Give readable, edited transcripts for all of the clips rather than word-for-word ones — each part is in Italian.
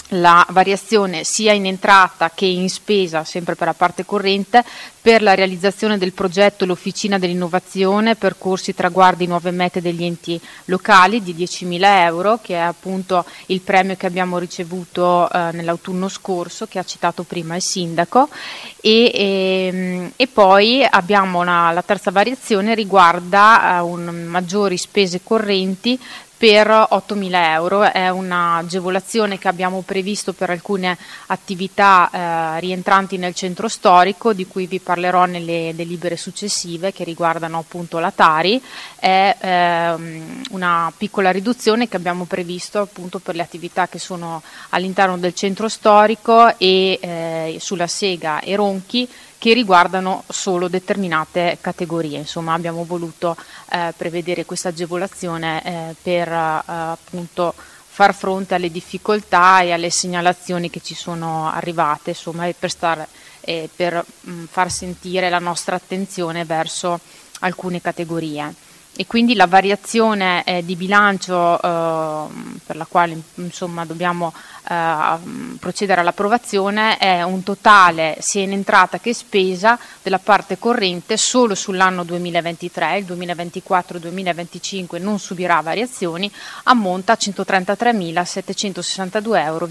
la variazione sia in entrata che in spesa, sempre per la parte corrente, per la realizzazione del progetto L'Officina dell'Innovazione, percorsi, traguardi, nuove mete degli enti locali di 10.000 euro, che è appunto il premio che abbiamo ricevuto nell'autunno scorso, che ha citato prima il sindaco, e poi abbiamo la terza variazione riguarda maggiori spese correnti per 8.000 euro, è un'agevolazione che abbiamo previsto per alcune attività rientranti nel centro storico, di cui vi parlerò nelle delibere successive che riguardano appunto la Tari. È una piccola riduzione che abbiamo previsto appunto per le attività che sono all'interno del centro storico e sulla Sega e Ronchi, che riguardano solo determinate categorie. Insomma, abbiamo voluto prevedere questa agevolazione per appunto far fronte alle difficoltà e alle segnalazioni che ci sono arrivate, insomma, e per far sentire la nostra attenzione verso alcune categorie. E quindi la variazione di bilancio per la quale insomma dobbiamo procedere all'approvazione è un totale sia in entrata che spesa della parte corrente solo sull'anno 2023, il 2024-2025 non subirà variazioni, ammonta a 133.762,50 euro.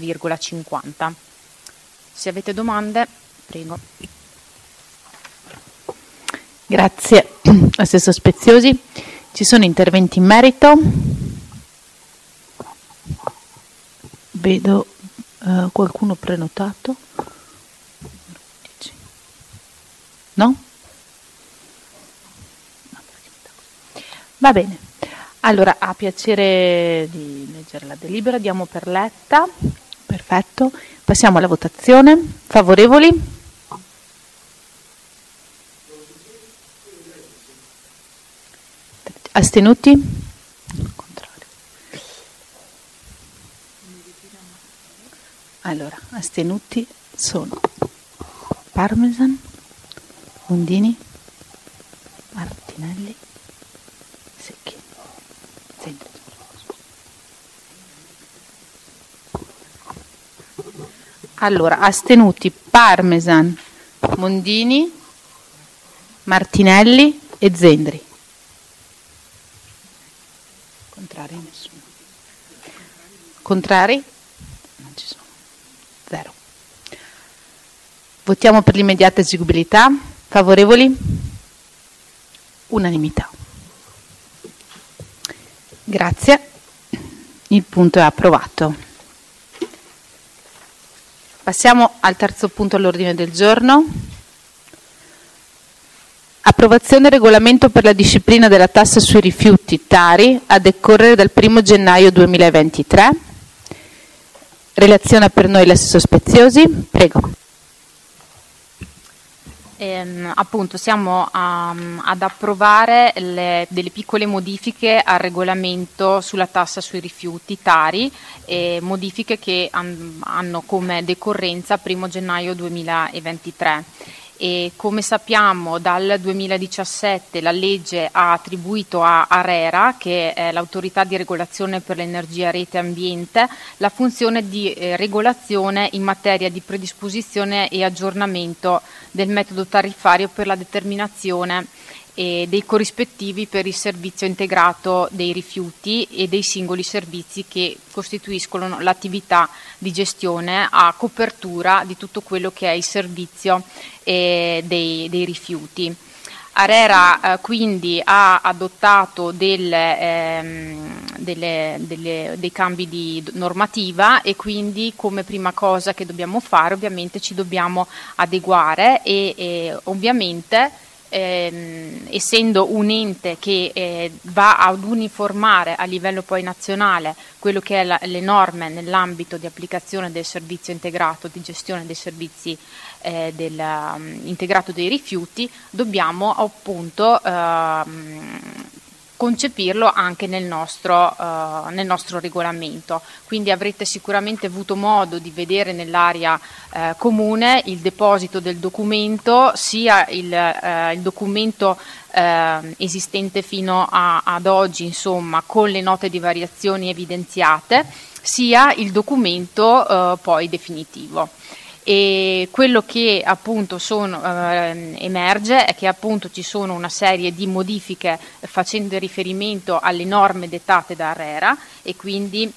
Se avete domande, prego. Grazie, Assessor Speziosi. Ci sono interventi in merito? Vedo qualcuno prenotato? No? Va bene. Allora, ha piacere di leggere la delibera, diamo per letta. Perfetto. Passiamo alla votazione. Favorevoli? Astenuti? Contrario. Allora, astenuti sono Parmesan, Mondini, Martinelli, Secchi. Senti. Allora, astenuti Parmesan, Mondini, Martinelli e Zendri. Contrari? Nessuno. Contrari? Non ci sono. 0. Votiamo per l'immediata eseguibilità. Favorevoli? Unanimità. Grazie. Il punto è approvato. Passiamo al terzo punto all'ordine del giorno. Approvazione regolamento per la disciplina della tassa sui rifiuti Tari a decorrere dal 1 gennaio 2023. Relaziona per noi l'assessor Speziosi. Prego. Appunto siamo ad approvare delle piccole modifiche al regolamento sulla tassa sui rifiuti Tari, modifiche che hanno come decorrenza 1 gennaio 2023. E come sappiamo dal 2017 la legge ha attribuito a ARERA, che è l'autorità di regolazione per l'energia, rete e ambiente, la funzione di regolazione in materia di predisposizione e aggiornamento del metodo tariffario per la determinazione dei corrispettivi per il servizio integrato dei rifiuti e dei singoli servizi che costituiscono l'attività di gestione a copertura di tutto quello che è il servizio dei rifiuti. ARERA quindi ha adottato dei cambi di normativa e quindi come prima cosa che dobbiamo fare ovviamente ci dobbiamo adeguare e ovviamente essendo un ente che va ad uniformare a livello poi nazionale quello che è le norme nell'ambito di applicazione del servizio integrato di gestione dei servizi integrato dei rifiuti, dobbiamo appunto concepirlo anche nel nostro regolamento. Quindi avrete sicuramente avuto modo di vedere nell'area comune il deposito del documento, sia il documento esistente fino ad oggi, insomma, con le note di variazioni evidenziate, sia il documento poi definitivo. E quello che appunto emerge è che appunto ci sono una serie di modifiche facendo riferimento alle norme dettate da ARERA e quindi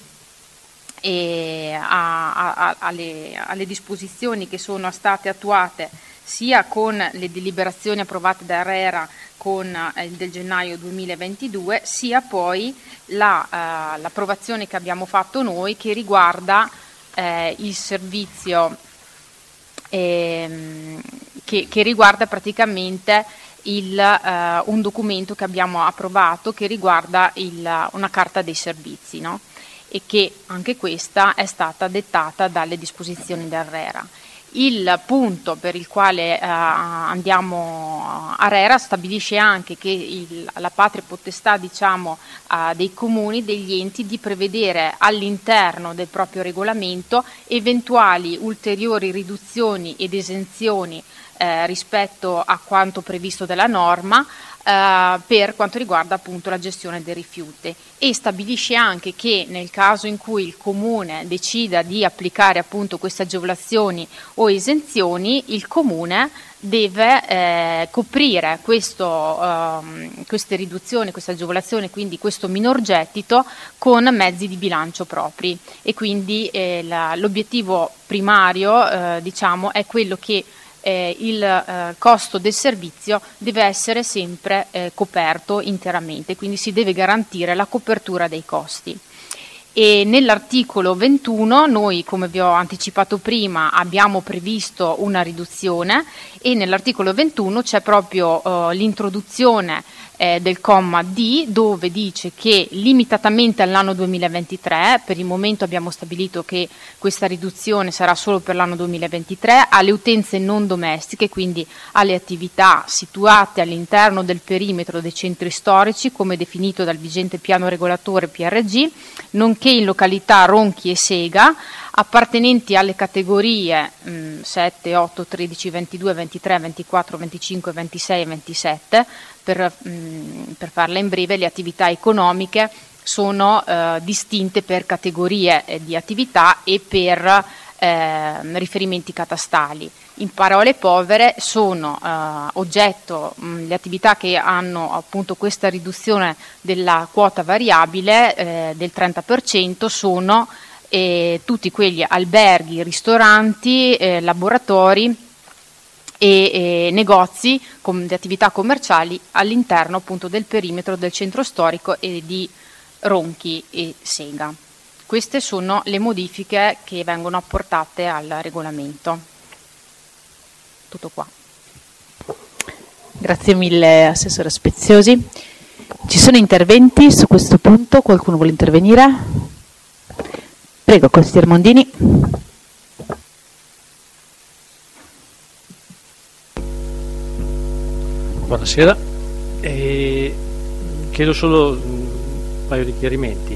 alle disposizioni che sono state attuate sia con le deliberazioni approvate da ARERA del gennaio 2022, sia poi l'approvazione che abbiamo fatto noi che riguarda il servizio che riguarda praticamente un documento che abbiamo approvato che riguarda una carta dei servizi, no? E che anche questa è stata dettata dalle disposizioni dell'ARERA. Il punto per il quale ARERA stabilisce anche che la patria potestà dei comuni, degli enti, di prevedere all'interno del proprio regolamento eventuali ulteriori riduzioni ed esenzioni rispetto a quanto previsto dalla norma per quanto riguarda appunto la gestione dei rifiuti, e stabilisce anche che nel caso in cui il comune decida di applicare appunto queste agevolazioni o esenzioni, il comune deve coprire queste riduzioni, queste agevolazioni, quindi questo minor gettito, con mezzi di bilancio propri, e quindi l'obiettivo primario è quello che il costo del servizio deve essere sempre coperto interamente, quindi si deve garantire la copertura dei costi. E nell'articolo 21 noi, come vi ho anticipato prima, abbiamo previsto una riduzione, e nell'articolo 21 c'è proprio l'introduzione del comma D, dove dice che limitatamente all'anno 2023, per il momento abbiamo stabilito che questa riduzione sarà solo per l'anno 2023, alle utenze non domestiche, quindi alle attività situate all'interno del perimetro dei centri storici come definito dal vigente piano regolatore PRG, nonché in località Ronchi e Sega, appartenenti alle categorie 7, 8, 13, 22, 23, 24, 25, 26 e 27. Per farla in breve, le attività economiche sono distinte per categorie di attività e per riferimenti catastali. In parole povere sono oggetto le attività che hanno appunto questa riduzione della quota variabile del 30%, sono tutti quegli alberghi, ristoranti, laboratori e negozi di attività commerciali all'interno appunto del perimetro del centro storico e di Ronchi e Sega. Queste sono le modifiche che vengono apportate al regolamento. Tutto qua. Grazie mille, Assessore Speziosi. Ci sono interventi su questo punto? Qualcuno vuole intervenire? Prego, consigliere Mondini. Buonasera, chiedo solo un paio di chiarimenti.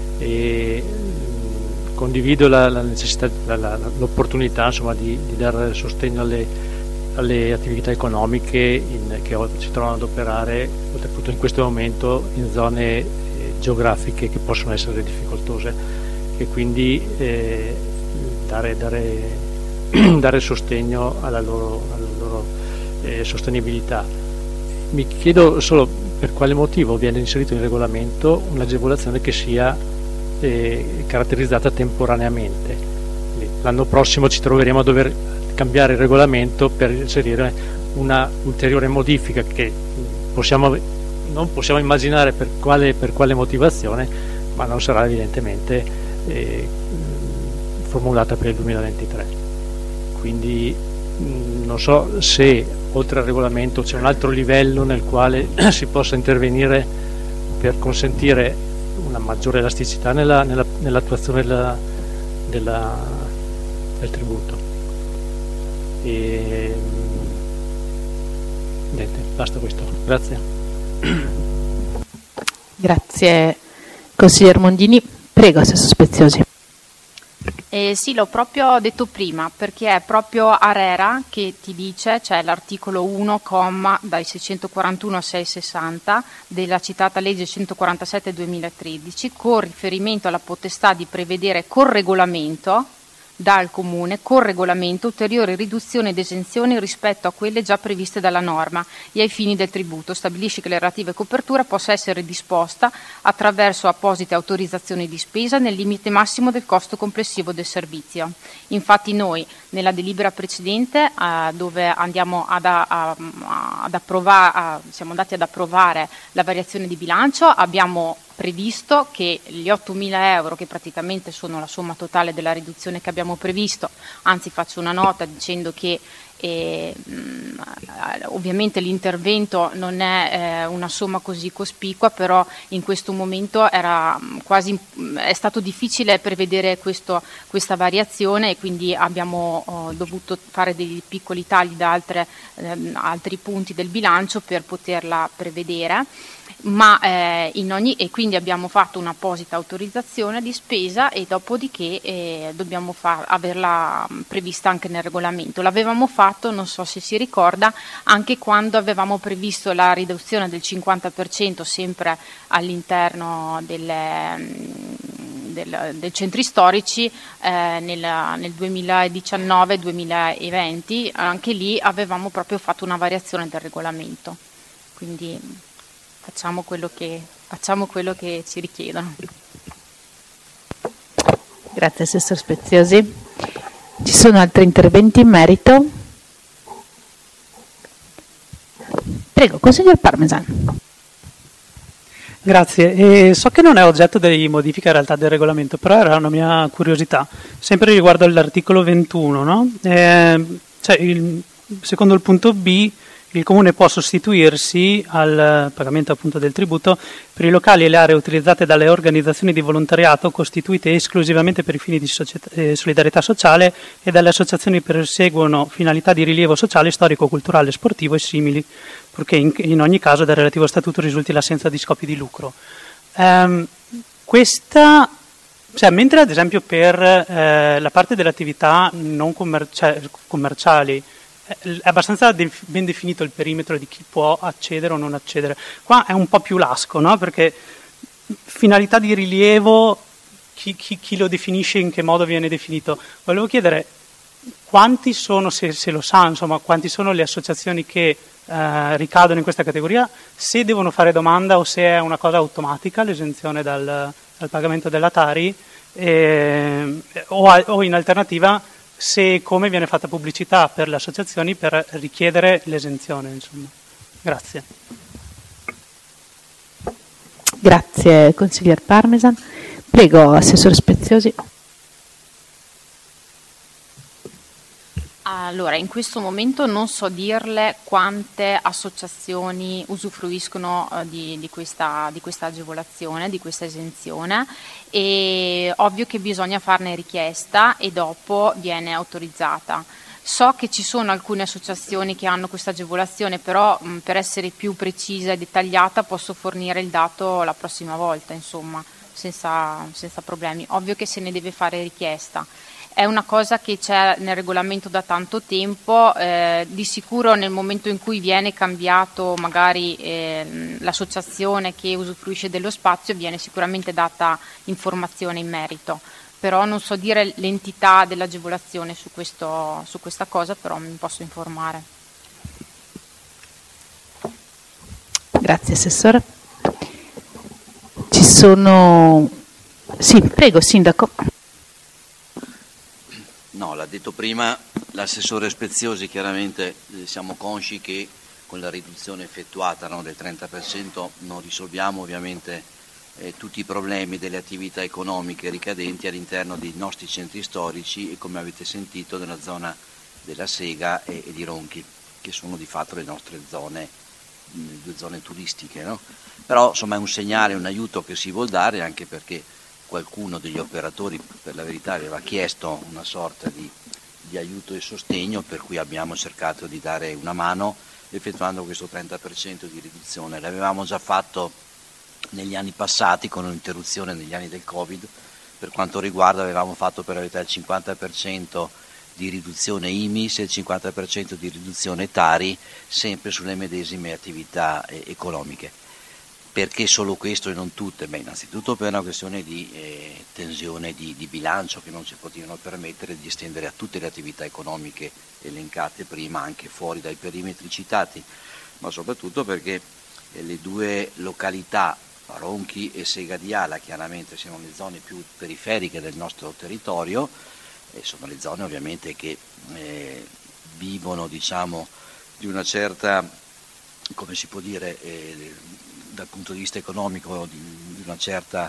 Condivido la necessità, l'opportunità di dare sostegno alle attività economiche che si trovano ad operare, soprattutto in questo momento, in zone geografiche che possono essere difficoltose, e quindi dare sostegno alla loro sostenibilità. Mi chiedo solo per quale motivo viene inserito in regolamento un'agevolazione che sia caratterizzata temporaneamente. L'anno prossimo ci troveremo a dover cambiare il regolamento per inserire una ulteriore modifica che non possiamo immaginare per quale motivazione, ma non sarà evidentemente formulata per il 2023. Quindi non so se oltre al regolamento c'è un altro livello nel quale si possa intervenire per consentire una maggiore elasticità nell'attuazione del tributo. Niente, basta questo. Grazie. Grazie, consigliere Mondini. Prego, Assessore Speziosi. Sì, l'ho proprio detto prima, perché è proprio ARERA che ti dice, cioè l'articolo 1, dai 641 a 660 della citata legge 147/2013, con riferimento alla potestà di prevedere col regolamento dal Comune con regolamento ulteriori riduzioni ed esenzioni rispetto a quelle già previste dalla norma e ai fini del tributo. Stabilisce che la relativa copertura possa essere disposta attraverso apposite autorizzazioni di spesa nel limite massimo del costo complessivo del servizio. Infatti noi nella delibera precedente dove andiamo siamo andati ad approvare la variazione di bilancio, abbiamo previsto che gli 8.000 euro, che praticamente sono la somma totale della riduzione che abbiamo previsto, anzi faccio una nota dicendo che ovviamente l'intervento non è una somma così cospicua, però in questo momento è stato difficile prevedere questa variazione e quindi abbiamo dovuto fare dei piccoli tagli da altri punti del bilancio per poterla prevedere. E quindi abbiamo fatto un'apposita autorizzazione di spesa e dopodiché dobbiamo averla prevista anche nel regolamento. L'avevamo fatto, non so se si ricorda, anche quando avevamo previsto la riduzione del 50% sempre all'interno dei centri storici nel 2019-2020, anche lì avevamo proprio fatto una variazione del regolamento. Quindi facciamo quello che ci richiedono. Grazie Assessor Speziosi. Ci sono altri interventi in merito? Prego, Consigliere Parmesan. Grazie, so che non è oggetto di modifica in realtà del regolamento, però era una mia curiosità, sempre riguardo all'articolo 21, no? Secondo il punto B, il Comune può sostituirsi al pagamento appunto del tributo per i locali e le aree utilizzate dalle organizzazioni di volontariato costituite esclusivamente per i fini di solidarietà sociale e dalle associazioni che perseguono finalità di rilievo sociale, storico, culturale, sportivo e simili, purché in ogni caso dal relativo statuto risulti l'assenza di scopi di lucro. Mentre ad esempio per la parte delle attività non commerciali è abbastanza ben definito il perimetro di chi può accedere o non accedere. Qua è un po' più lasco, no? Perché finalità di rilievo, chi lo definisce, in che modo viene definito? Volevo chiedere quanti sono, se lo sa, insomma, quanti sono le associazioni che ricadono in questa categoria, se devono fare domanda o se è una cosa automatica l'esenzione dal pagamento della Tari, o in alternativa se come viene fatta pubblicità per le associazioni per richiedere l'esenzione, insomma. Grazie. Grazie Consigliere Parmesan. Prego Assessore Speziosi. Allora, in questo momento non so dirle quante associazioni usufruiscono di questa agevolazione, di questa esenzione. È ovvio che bisogna farne richiesta e dopo viene autorizzata. So che ci sono alcune associazioni che hanno questa agevolazione, però per essere più precisa e dettagliata posso fornire il dato la prossima volta, insomma, senza problemi. Ovvio che se ne deve fare richiesta. È una cosa che c'è nel regolamento da tanto tempo, di sicuro nel momento in cui viene cambiato magari l'associazione che usufruisce dello spazio viene sicuramente data informazione in merito, però non so dire l'entità dell'agevolazione su questa cosa, però mi posso informare. Grazie Assessore. Ci sono... Sì, prego Sindaco. No, l'ha detto prima l'assessore Speziosi, chiaramente siamo consci che con la riduzione effettuata del 30% non risolviamo ovviamente tutti i problemi delle attività economiche ricadenti all'interno dei nostri centri storici e, come avete sentito, nella zona della Sega e di Ronchi, che sono di fatto le nostre zone, due zone turistiche, no? Però insomma è un segnale, un aiuto che si vuol dare, anche perché qualcuno degli operatori per la verità aveva chiesto una sorta di aiuto e sostegno, per cui abbiamo cercato di dare una mano effettuando questo 30% di riduzione. L'avevamo già fatto negli anni passati con un'interruzione negli anni del Covid, per quanto riguarda, avevamo fatto per la verità il 50% di riduzione IMIS e il 50% di riduzione Tari, sempre sulle medesime attività economiche. Perché solo questo e non tutte? Beh, innanzitutto per una questione di tensione di bilancio, che non ci potevano permettere di estendere a tutte le attività economiche elencate prima, anche fuori dai perimetri citati, ma soprattutto perché le due località, Ronchi e Sega di Ala, chiaramente sono le zone più periferiche del nostro territorio, e sono le zone ovviamente che vivono, diciamo, di una certa, come si può dire, dal punto di vista economico, di una certa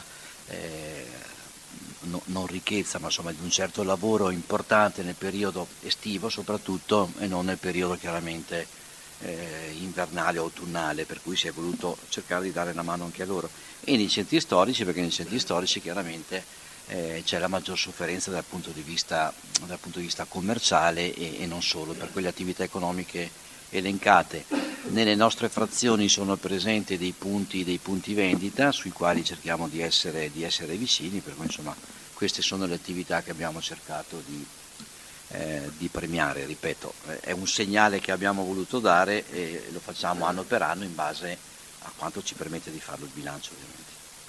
non ricchezza, ma insomma di un certo lavoro importante nel periodo estivo soprattutto, e non nel periodo chiaramente invernale o autunnale, per cui si è voluto cercare di dare una mano anche a loro. E nei centri storici, perché nei centri storici chiaramente c'è la maggior sofferenza dal punto di vista commerciale e non solo, per quelle attività economiche elencate. Nelle nostre frazioni sono presenti dei punti vendita sui quali cerchiamo di essere vicini, per cui insomma queste sono le attività che abbiamo cercato di premiare. Ripeto, è un segnale che abbiamo voluto dare e lo facciamo anno per anno in base a quanto ci permette di farlo il bilancio, ovviamente.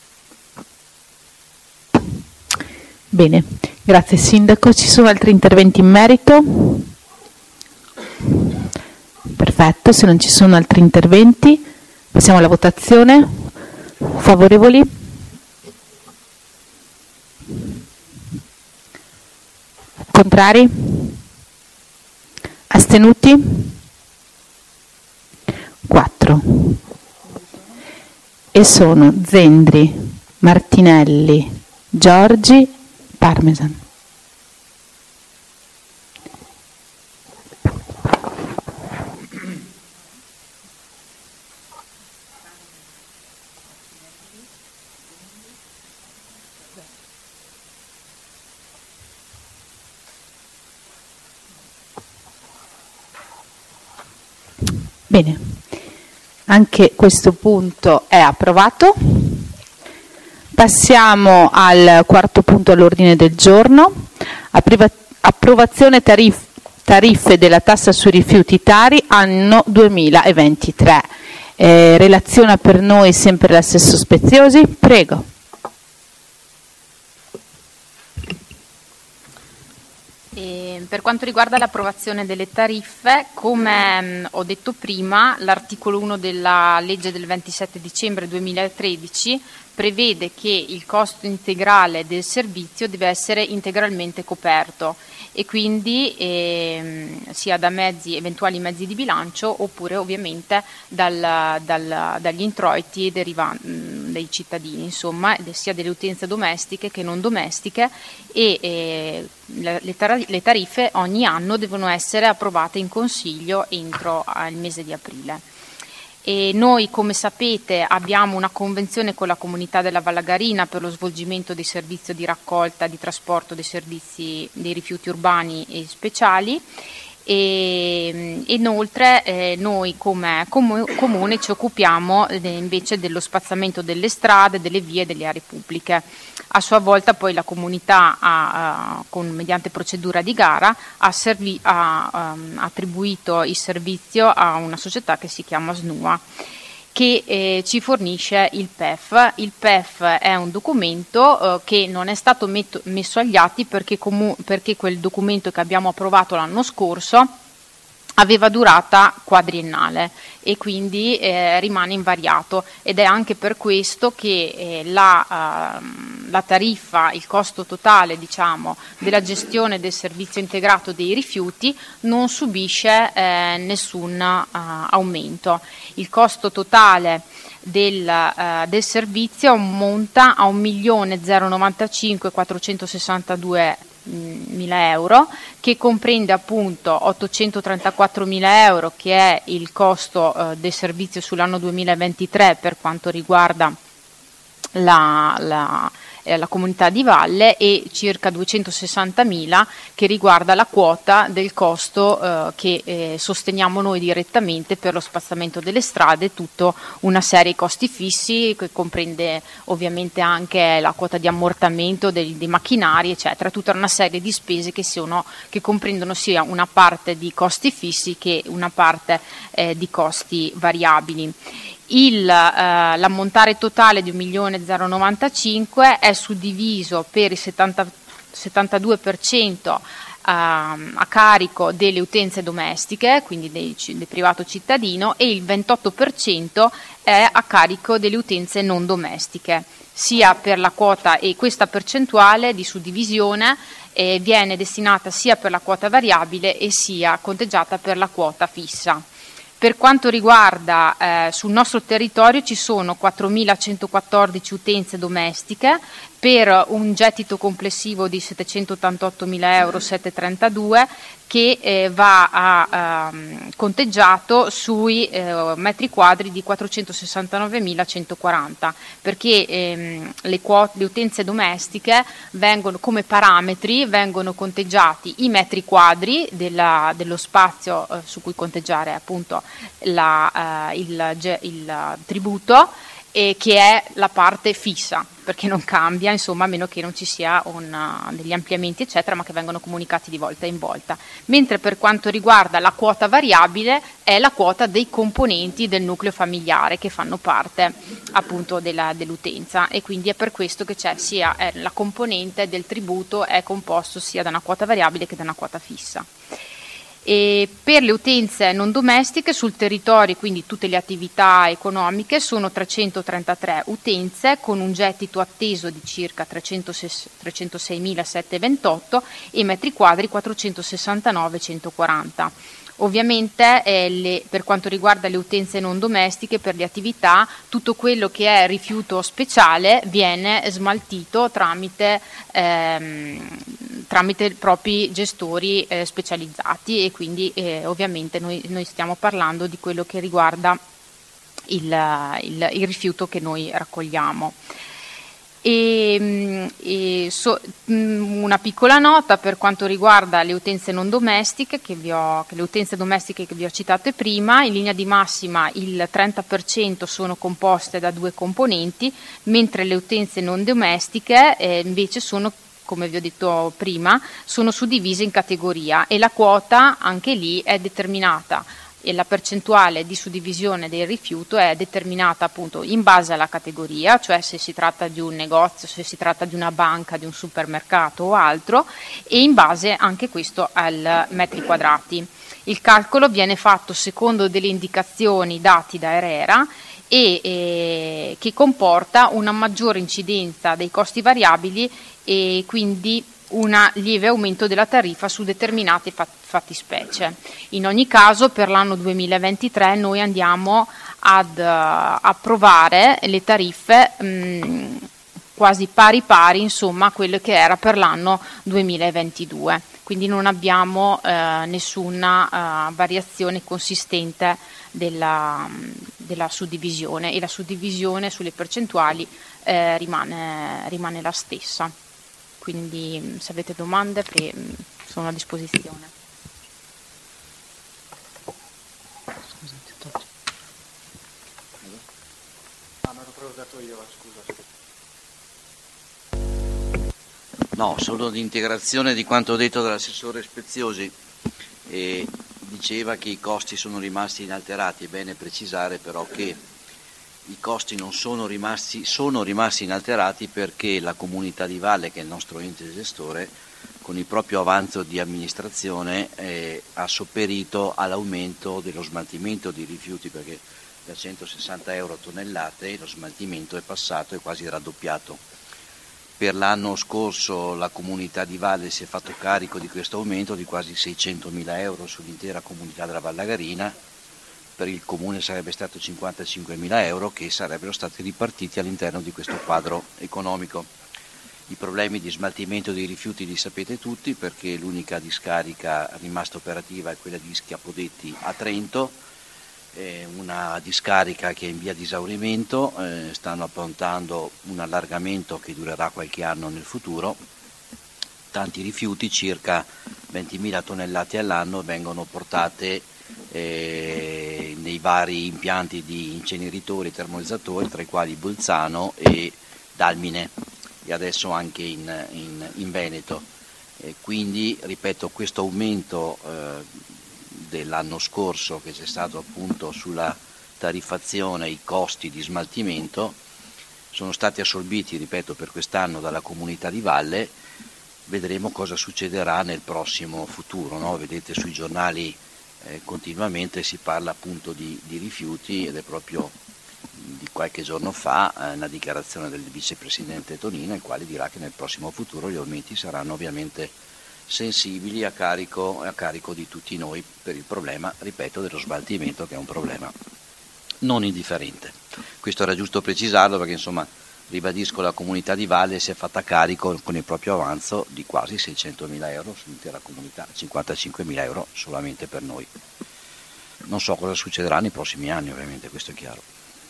Bene, grazie Sindaco. Ci sono altri interventi in merito? Perfetto, se non ci sono altri interventi passiamo alla votazione. Favorevoli? Contrari? Astenuti? 4. E sono Zendri, Martinelli, Giorgi, Parmesan. Bene, anche questo punto è approvato. Passiamo al quarto punto all'ordine del giorno, approvazione tariffe della tassa sui rifiuti Tari anno 2023. Relaziona per noi sempre l'assessore Speziosi, prego. Per quanto riguarda l'approvazione delle tariffe, come ho detto prima, l'articolo 1 della legge del 27 dicembre 2013 prevede che il costo integrale del servizio deve essere integralmente coperto e quindi sia da eventuali mezzi di bilancio oppure ovviamente dagli introiti dei cittadini, insomma, sia delle utenze domestiche che non domestiche, e le tariffe ogni anno devono essere approvate in Consiglio entro il mese di aprile. E noi, come sapete, abbiamo una convenzione con la comunità della Vallagarina per lo svolgimento dei servizi di raccolta, di trasporto dei servizi dei rifiuti urbani e speciali, e inoltre noi come comune ci occupiamo invece dello spazzamento delle strade, delle vie e delle aree pubbliche. A sua volta poi la comunità mediante procedura di gara ha attribuito il servizio a una società che si chiama SNUA, che ci fornisce il PEF. Il PEF è un documento che non è stato messo agli atti perché quel documento che abbiamo approvato l'anno scorso aveva durata quadriennale e quindi rimane invariato, ed è anche per questo che la tariffa, il costo totale, diciamo, della gestione del servizio integrato dei rifiuti non subisce nessun aumento. Il costo totale del servizio ammonta a 1.095.462.000 euro, che comprende appunto 834.000 euro, che è il costo del servizio sull'anno 2023 per quanto riguarda la comunità di valle, e circa 260.000 che riguarda la quota del costo che sosteniamo noi direttamente per lo spazzamento delle strade, tutta una serie di costi fissi che comprende ovviamente anche la quota di ammortamento dei macchinari, eccetera, tutta una serie di spese che comprendono sia una parte di costi fissi che una parte di costi variabili. L'ammontare totale di 1.095.000 è suddiviso per il 72% a carico delle utenze domestiche, quindi del privato cittadino, e il 28% è a carico delle utenze non domestiche, sia per la quota, e questa percentuale di suddivisione viene destinata sia per la quota variabile e sia conteggiata per la quota fissa. Per quanto riguarda sul nostro territorio ci sono 4.114 utenze domestiche per un gettito complessivo di 788.732 che va conteggiato sui metri quadri di 469.140, perché le utenze domestiche vengono come parametri, vengono conteggiati i metri quadri dello spazio su cui conteggiare appunto il tributo, che è la parte fissa, perché non cambia, insomma, a meno che non ci sia degli ampliamenti eccetera, ma che vengono comunicati di volta in volta. Mentre per quanto riguarda la quota variabile è la quota dei componenti del nucleo familiare che fanno parte appunto dell'utenza, e quindi è per questo che c'è sia la componente del tributo è composto sia da una quota variabile che da una quota fissa. E per le utenze non domestiche sul territorio, quindi tutte le attività economiche, sono 333 utenze con un gettito atteso di circa 306.728 e metri quadri 469.140. Ovviamente per quanto riguarda le utenze non domestiche, per le attività, tutto quello che è rifiuto speciale viene smaltito tramite propri gestori specializzati, e quindi ovviamente noi stiamo parlando di quello che riguarda il rifiuto che noi raccogliamo. Una piccola nota per quanto riguarda le utenze non domestiche le utenze domestiche che vi ho citate prima. In linea di massima il 30% sono composte da 2 componenti, mentre le utenze non domestiche invece sono, come vi ho detto prima, sono suddivise in categoria, e la quota anche lì è determinata, e la percentuale di suddivisione del rifiuto è determinata appunto in base alla categoria, cioè se si tratta di un negozio, se si tratta di una banca, di un supermercato o altro, e in base anche questo al metri quadrati. Il calcolo viene fatto secondo delle indicazioni dati da ARERA e che comporta una maggiore incidenza dei costi variabili e quindi un lieve aumento della tariffa su determinate fattispecie. In ogni caso per l'anno 2023 noi andiamo ad approvare le tariffe quasi pari insomma a quello che era per l'anno 2022, quindi non abbiamo nessuna variazione consistente della suddivisione, e la suddivisione sulle percentuali rimane la stessa. Quindi se avete domande sono a disposizione. No, solo di integrazione di quanto detto dall'assessore Speziosi. Diceva che i costi sono rimasti inalterati. È bene precisare però che i costi non sono rimasti inalterati perché la comunità di valle, che è il nostro ente gestore, con il proprio avanzo di amministrazione ha sopperito all'aumento dello smaltimento di rifiuti, perché da 160 euro a tonnellate lo smaltimento è passato e quasi raddoppiato. Per l'anno scorso la comunità di valle si è fatto carico di questo aumento di quasi 600.000 euro sull'intera comunità della Vallagarina. Per il comune sarebbe stato 55.000 euro che sarebbero stati ripartiti all'interno di questo quadro economico. I problemi di smaltimento dei rifiuti li sapete tutti, perché l'unica discarica rimasta operativa è quella di Schiapodetti a Trento. una discarica che è in via di esaurimento, stanno approntando un allargamento che durerà qualche anno nel futuro. Tanti rifiuti, circa 20.000 tonnellate all'anno, vengono portate nei vari impianti di inceneritori e termoizzatori, tra i quali Bolzano e Dalmine, e adesso anche in Veneto. Quindi, ripeto, questo aumento dell'anno scorso che c'è stato appunto sulla tariffazione, i costi di smaltimento sono stati assorbiti, ripeto, per quest'anno dalla comunità di valle. Vedremo cosa succederà nel prossimo futuro, no? Vedete sui giornali continuamente si parla appunto di rifiuti, ed è proprio di qualche giorno fa una dichiarazione del vicepresidente Tonino, il quale dirà che nel prossimo futuro gli aumenti saranno ovviamente sensibili a carico di tutti noi, per il problema, ripeto, dello smaltimento, che è un problema non indifferente. Questo era giusto precisarlo, perché insomma ribadisco, la comunità di valle si è fatta carico con il proprio avanzo di quasi 600.000 euro sull'intera comunità, 55.000 euro solamente per noi. Non so cosa succederà nei prossimi anni, ovviamente, questo è chiaro.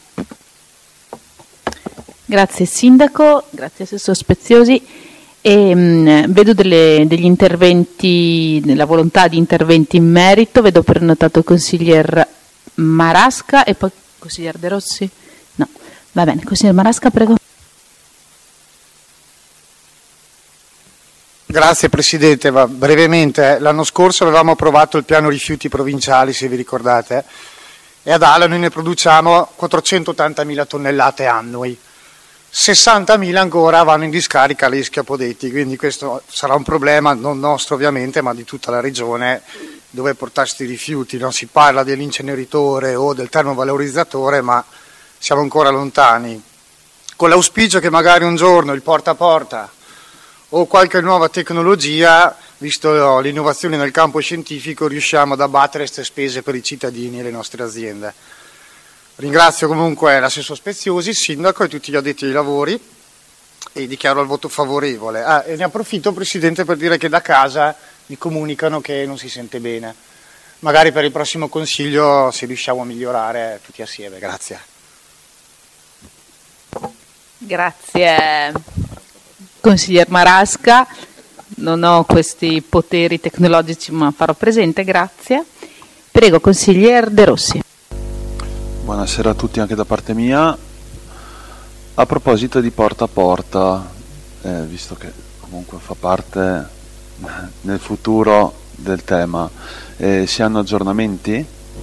Grazie Sindaco, grazie Assessor Speziosi. Vedo degli interventi, della volontà di interventi in merito. Vedo prenotato il consiglier Marasca e poi consiglier De Rossi. No, va bene, consiglier Marasca, prego. Grazie Presidente, brevemente, l'anno scorso avevamo approvato il piano rifiuti provinciali, se vi ricordate, e ad Ala noi ne produciamo 480.000 tonnellate annui. 60.000 ancora vanno in discarica a Ischia Podetti, quindi questo sarà un problema non nostro ovviamente, ma di tutta la regione, dove portarsi i rifiuti. Non si parla dell'inceneritore o del termovalorizzatore, ma siamo ancora lontani. Con l'auspicio che magari un giorno il porta a porta o qualche nuova tecnologia, visto l'innovazione nel campo scientifico, riusciamo ad abbattere queste spese per i cittadini e le nostre aziende. Ringrazio comunque l'assessor Speziosi, il sindaco e tutti gli addetti ai lavori e dichiaro il voto favorevole. E ne approfitto, Presidente, per dire che da casa mi comunicano che non si sente bene. Magari per il prossimo Consiglio se riusciamo a migliorare tutti assieme. Grazie. Grazie consiglier Marasca. Non ho questi poteri tecnologici, ma farò presente, grazie. Prego, consiglier De Rossi. Buonasera a tutti anche da parte mia. A proposito di porta a porta, visto che comunque fa parte nel futuro del tema, si hanno aggiornamenti?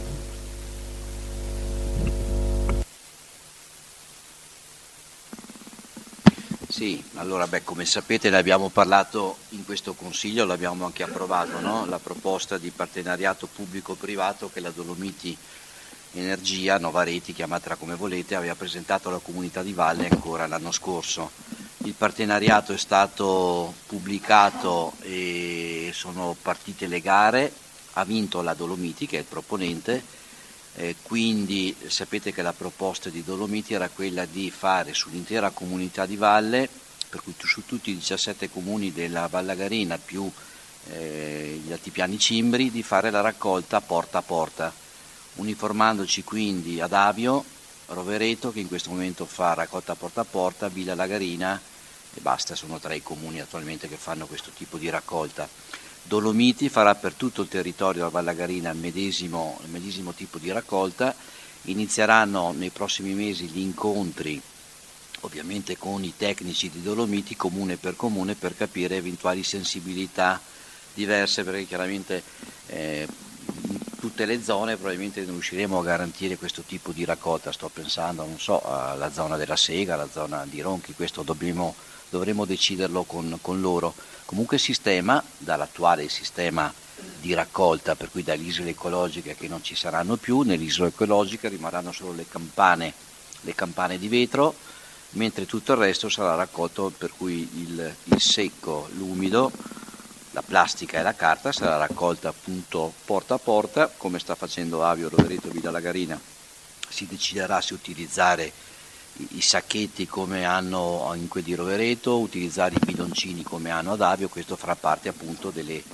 Sì, allora come sapete ne abbiamo parlato in questo Consiglio, l'abbiamo anche approvato, no? La proposta di partenariato pubblico-privato che la Dolomiti Energia, Nova Reti, chiamatela come volete, aveva presentato alla comunità di valle ancora l'anno scorso. Il partenariato è stato pubblicato e sono partite le gare, ha vinto la Dolomiti che è il proponente, quindi sapete che la proposta di Dolomiti era quella di fare sull'intera comunità di valle, per cui su tutti i 17 comuni della Vallagarina più gli altipiani cimbri, di fare la raccolta porta a porta, uniformandoci quindi ad Avio, Rovereto che in questo momento fa raccolta porta a porta, Villa Lagarina e basta, sono 3 i comuni attualmente che fanno questo tipo di raccolta. Dolomiti farà per tutto il territorio della Vallagarina il medesimo tipo di raccolta. Inizieranno nei prossimi mesi gli incontri ovviamente con i tecnici di Dolomiti comune per capire eventuali sensibilità diverse, perché chiaramente tutte le zone probabilmente non riusciremo a garantire questo tipo di raccolta. Sto pensando, non so, alla zona della Sega, alla zona di Ronchi, questo dovremo deciderlo con loro. Comunque il sistema, dall'attuale sistema di raccolta, per cui dalle isole ecologiche che non ci saranno più, nelle isole ecologiche rimarranno solo le campane di vetro, mentre tutto il resto sarà raccolto, per cui il secco, l'umido, la plastica e la carta sarà raccolta appunto porta a porta, come sta facendo Avio, Rovereto, Villa Lagarina. Si deciderà se utilizzare i sacchetti come hanno in quelli di Rovereto, utilizzare i bidoncini come hanno ad Avio. Questo farà parte appunto delle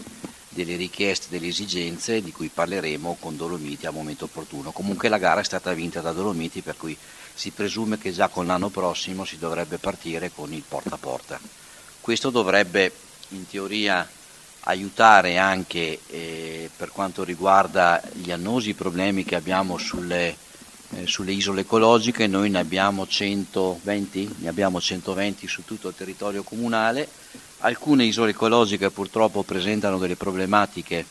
delle richieste, delle esigenze di cui parleremo con Dolomiti al momento opportuno. Comunque la gara è stata vinta da Dolomiti, per cui si presume che già con l'anno prossimo si dovrebbe partire con il porta a porta. Questo dovrebbe in teoria aiutare anche per quanto riguarda gli annosi problemi che abbiamo sulle isole ecologiche. Noi ne abbiamo 120 su tutto il territorio comunale. Alcune isole ecologiche purtroppo presentano delle problematiche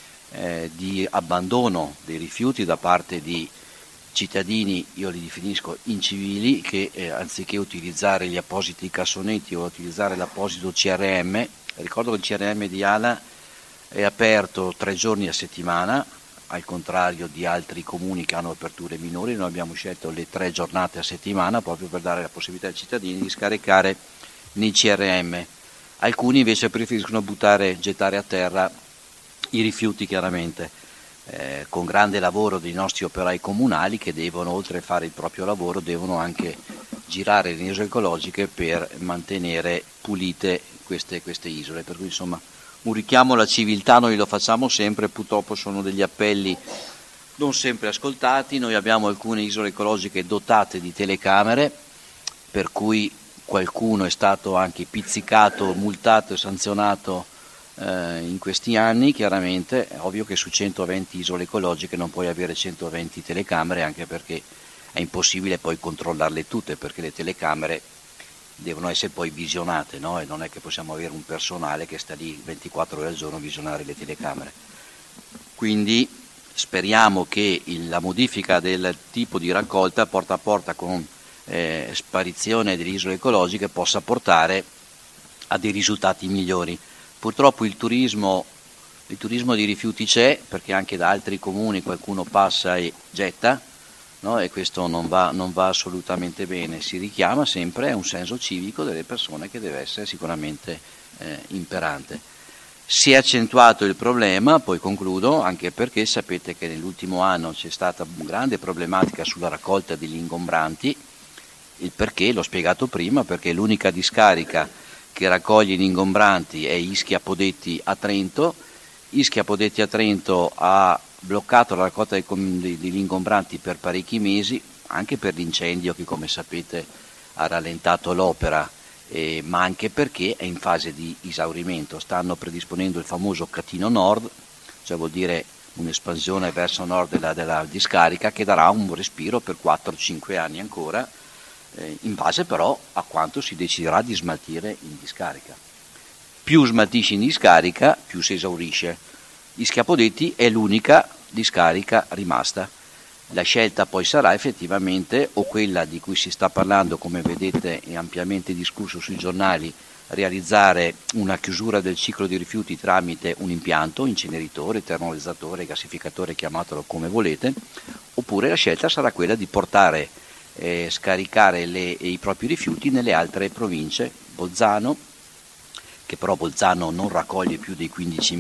di abbandono dei rifiuti da parte di cittadini, io li definisco incivili, che anziché utilizzare gli appositi cassonetti o utilizzare l'apposito CRM, ricordo che il CRM di Ala è aperto 3 giorni a settimana, al contrario di altri comuni che hanno aperture minori. Noi abbiamo scelto le 3 giornate a settimana proprio per dare la possibilità ai cittadini di scaricare nei CRM. Alcuni invece preferiscono gettare a terra i rifiuti, chiaramente, con grande lavoro dei nostri operai comunali che devono, oltre a fare il proprio lavoro, devono anche girare le isole ecologiche per mantenere pulite queste isole. Per cui insomma un richiamo alla civiltà noi lo facciamo sempre, purtroppo sono degli appelli non sempre ascoltati. Noi abbiamo alcune isole ecologiche dotate di telecamere, per cui qualcuno è stato anche pizzicato, multato e sanzionato in questi anni. Chiaramente è ovvio che su 120 isole ecologiche non puoi avere 120 telecamere, anche perché è impossibile poi controllarle tutte, perché le telecamere devono essere poi visionate, no? E non è che possiamo avere un personale che sta lì 24 ore al giorno a visionare le telecamere. Quindi speriamo che la modifica del tipo di raccolta porta a porta con sparizione delle isole ecologiche possa portare a dei risultati migliori. Purtroppo il turismo di rifiuti c'è, perché anche da altri comuni qualcuno passa e getta, no? E questo non va assolutamente bene. Si richiama sempre un senso civico delle persone che deve essere sicuramente imperante. Si è accentuato il problema, poi concludo, anche perché sapete che nell'ultimo anno c'è stata grande problematica sulla raccolta degli ingombranti. Il perché l'ho spiegato prima, perché l'unica discarica che raccoglie gli ingombranti è Ischia Podetti a Trento. Ischia Podetti a Trento ha bloccato la raccolta degli ingombranti per parecchi mesi, anche per l'incendio che, come sapete, ha rallentato l'opera, ma anche perché è in fase di esaurimento. Stanno predisponendo il famoso Catino Nord, cioè vuol dire un'espansione verso nord della discarica, che darà un respiro per 4-5 anni ancora, in base però a quanto si deciderà di smaltire in discarica. Più smaltisci in discarica, più si esaurisce. Ischia Podetti è l'unica discarica rimasta. La scelta poi sarà effettivamente o quella di cui si sta parlando, come vedete è ampiamente discusso sui giornali, realizzare una chiusura del ciclo di rifiuti tramite un impianto, inceneritore, termovalorizzatore, gassificatore, chiamatelo come volete, oppure la scelta sarà quella di portare scaricare i propri rifiuti nelle altre province. Bolzano, che però Bolzano non raccoglie più delle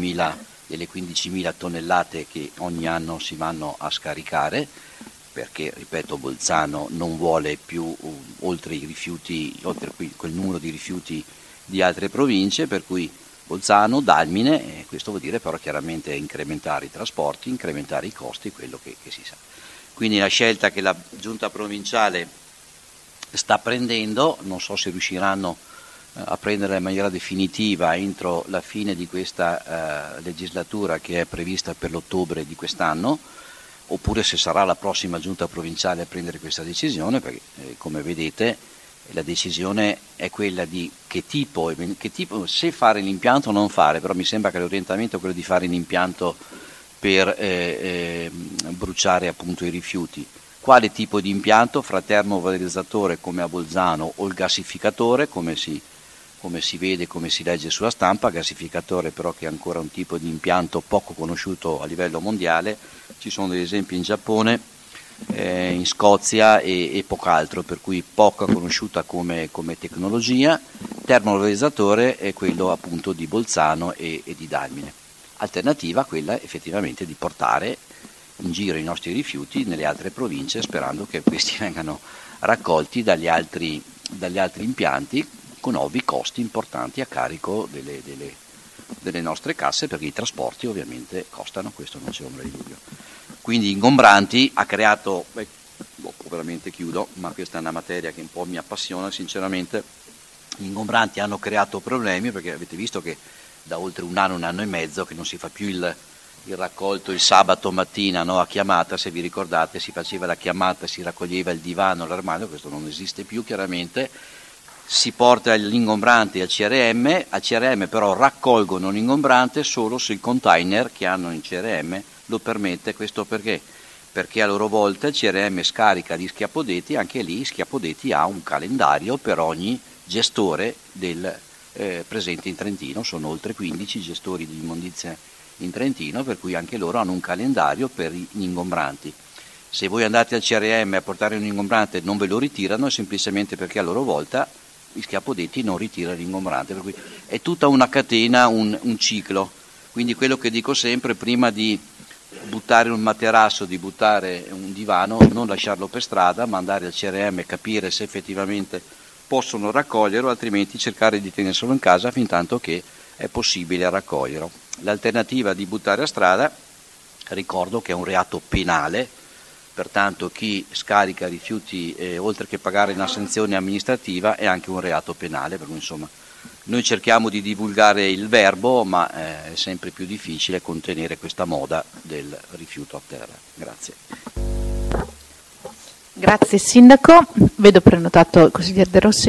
15.000 tonnellate che ogni anno si vanno a scaricare, perché, ripeto, Bolzano non vuole più oltre quel numero di rifiuti di altre province, per cui Bolzano, Dalmine, questo vuol dire però chiaramente incrementare i trasporti, incrementare i costi, quello che si sa. Quindi la scelta che la giunta provinciale sta prendendo, non so se riusciranno a prenderla in maniera definitiva entro la fine di questa legislatura, che è prevista per l'ottobre di quest'anno, oppure se sarà la prossima giunta provinciale a prendere questa decisione, perché come vedete la decisione è quella di che tipo, se fare l'impianto o non fare, però mi sembra che l'orientamento è quello di fare l'impianto per bruciare appunto i rifiuti. Quale tipo di impianto? Fra termovalorizzatore come a Bolzano o il gassificatore, come si vede, come si legge sulla stampa, gassificatore però che è ancora un tipo di impianto poco conosciuto a livello mondiale. Ci sono degli esempi in Giappone, in Scozia e poco altro, per cui poco conosciuta come tecnologia. Termovalorizzatore è quello appunto di Bolzano e di Dalmine. Alternativa quella effettivamente di portare in giro i nostri rifiuti nelle altre province, sperando che questi vengano raccolti dagli altri impianti, con ovvi costi importanti a carico delle nostre casse, perché i trasporti ovviamente costano, questo non c'è ombra di dubbio. Quindi ingombranti ha creato, veramente chiudo, ma questa è una materia che un po' mi appassiona sinceramente. Gli ingombranti hanno creato problemi, perché avete visto che da oltre un anno e mezzo che non si fa più il raccolto il sabato mattina, no, a chiamata, se vi ricordate si faceva la chiamata, si raccoglieva il divano, l'armadio, questo non esiste più chiaramente, si porta gli ingombranti al CRM però raccolgono l'ingombrante solo se il container che hanno in CRM lo permette. Questo perché? Perché a loro volta il CRM scarica gli schiappodeti, anche lì Schiappodeti ha un calendario per ogni gestore del presente in Trentino, sono oltre 15 gestori di immondizia in Trentino, per cui anche loro hanno un calendario per gli ingombranti. Se voi andate al CRM a portare un ingombrante e non ve lo ritirano, è semplicemente perché a loro volta gli Schiappodeti non ritirano l'ingombrante, per cui è tutta una catena, un ciclo. Quindi quello che dico sempre, prima di buttare un materasso, di buttare un divano, non lasciarlo per strada, ma andare al CRM e capire se effettivamente possono raccoglierlo, altrimenti cercare di tenerselo in casa fin tanto che è possibile raccoglierlo. L'alternativa di buttare a strada, ricordo che è un reato penale, pertanto chi scarica rifiuti oltre che pagare una sanzione amministrativa è anche un reato penale, per cui insomma noi cerchiamo di divulgare il verbo, ma è sempre più difficile contenere questa moda del rifiuto a terra. Grazie. Grazie Sindaco, vedo prenotato il consigliere De Rossi.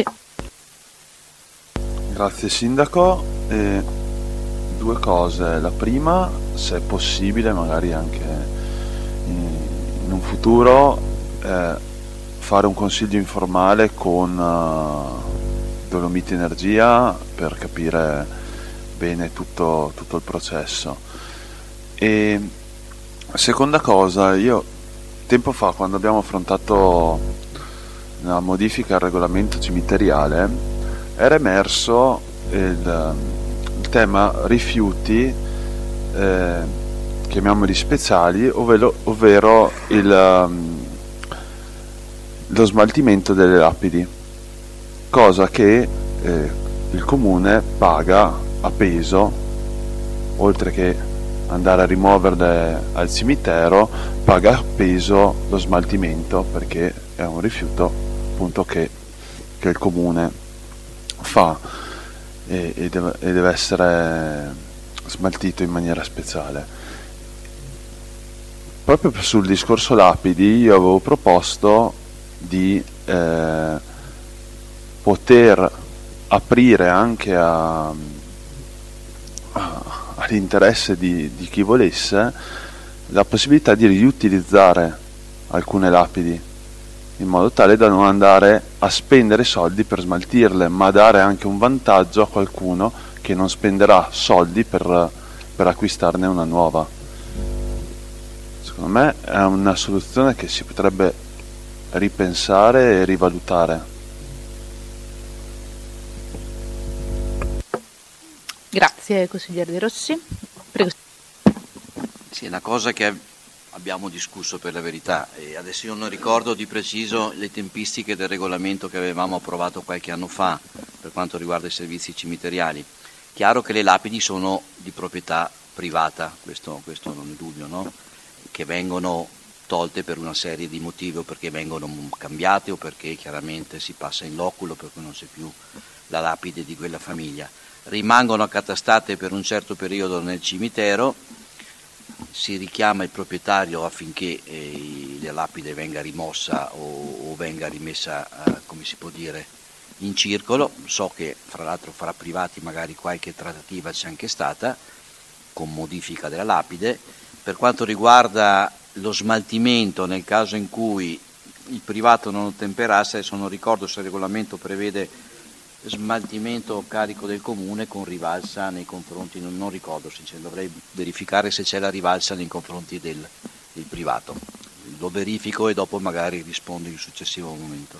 Grazie Sindaco. Due cose, la prima, se è possibile magari anche in un futuro fare un consiglio informale con Dolomiti Energia per capire bene tutto il processo. E seconda cosa, io tempo fa, quando abbiamo affrontato la modifica al regolamento cimiteriale, era emerso il tema rifiuti, chiamiamoli speciali, ovvero lo smaltimento delle lapidi, cosa che il comune paga a peso, oltre che andare a rimuoverle al cimitero, paga a peso lo smaltimento, perché è un rifiuto appunto che il comune fa e deve essere smaltito in maniera speciale. Proprio sul discorso lapidi io avevo proposto di poter aprire anche all'interesse di chi volesse la possibilità di riutilizzare alcune lapidi, in modo tale da non andare a spendere soldi per smaltirle, ma dare anche un vantaggio a qualcuno che non spenderà soldi per acquistarne una nuova. Secondo me è una soluzione che si potrebbe ripensare e rivalutare. Grazie consigliere De Rossi. Prego. Sì, è una cosa che abbiamo discusso per la verità, e adesso io non ricordo di preciso le tempistiche del regolamento che avevamo approvato qualche anno fa per quanto riguarda i servizi cimiteriali. Chiaro che le lapidi sono di proprietà privata, questo non è dubbio, no? Che vengono tolte per una serie di motivi, o perché vengono cambiate o perché chiaramente si passa in loculo, per cui non c'è più la lapide di quella famiglia. Rimangono accatastate per un certo periodo nel cimitero, si richiama il proprietario affinché la lapide venga rimossa o venga rimessa, come si può dire, in circolo. So che fra l'altro fra privati magari qualche trattativa c'è anche stata con modifica della lapide. Per quanto riguarda lo smaltimento, nel caso in cui il privato non ottemperasse, adesso non ricordo se il regolamento prevede smaltimento a carico del comune con rivalsa nei confronti, non ricordo sinceramente, dovrei verificare se c'è la rivalsa nei confronti del privato. Lo verifico e dopo magari rispondo in un successivo momento.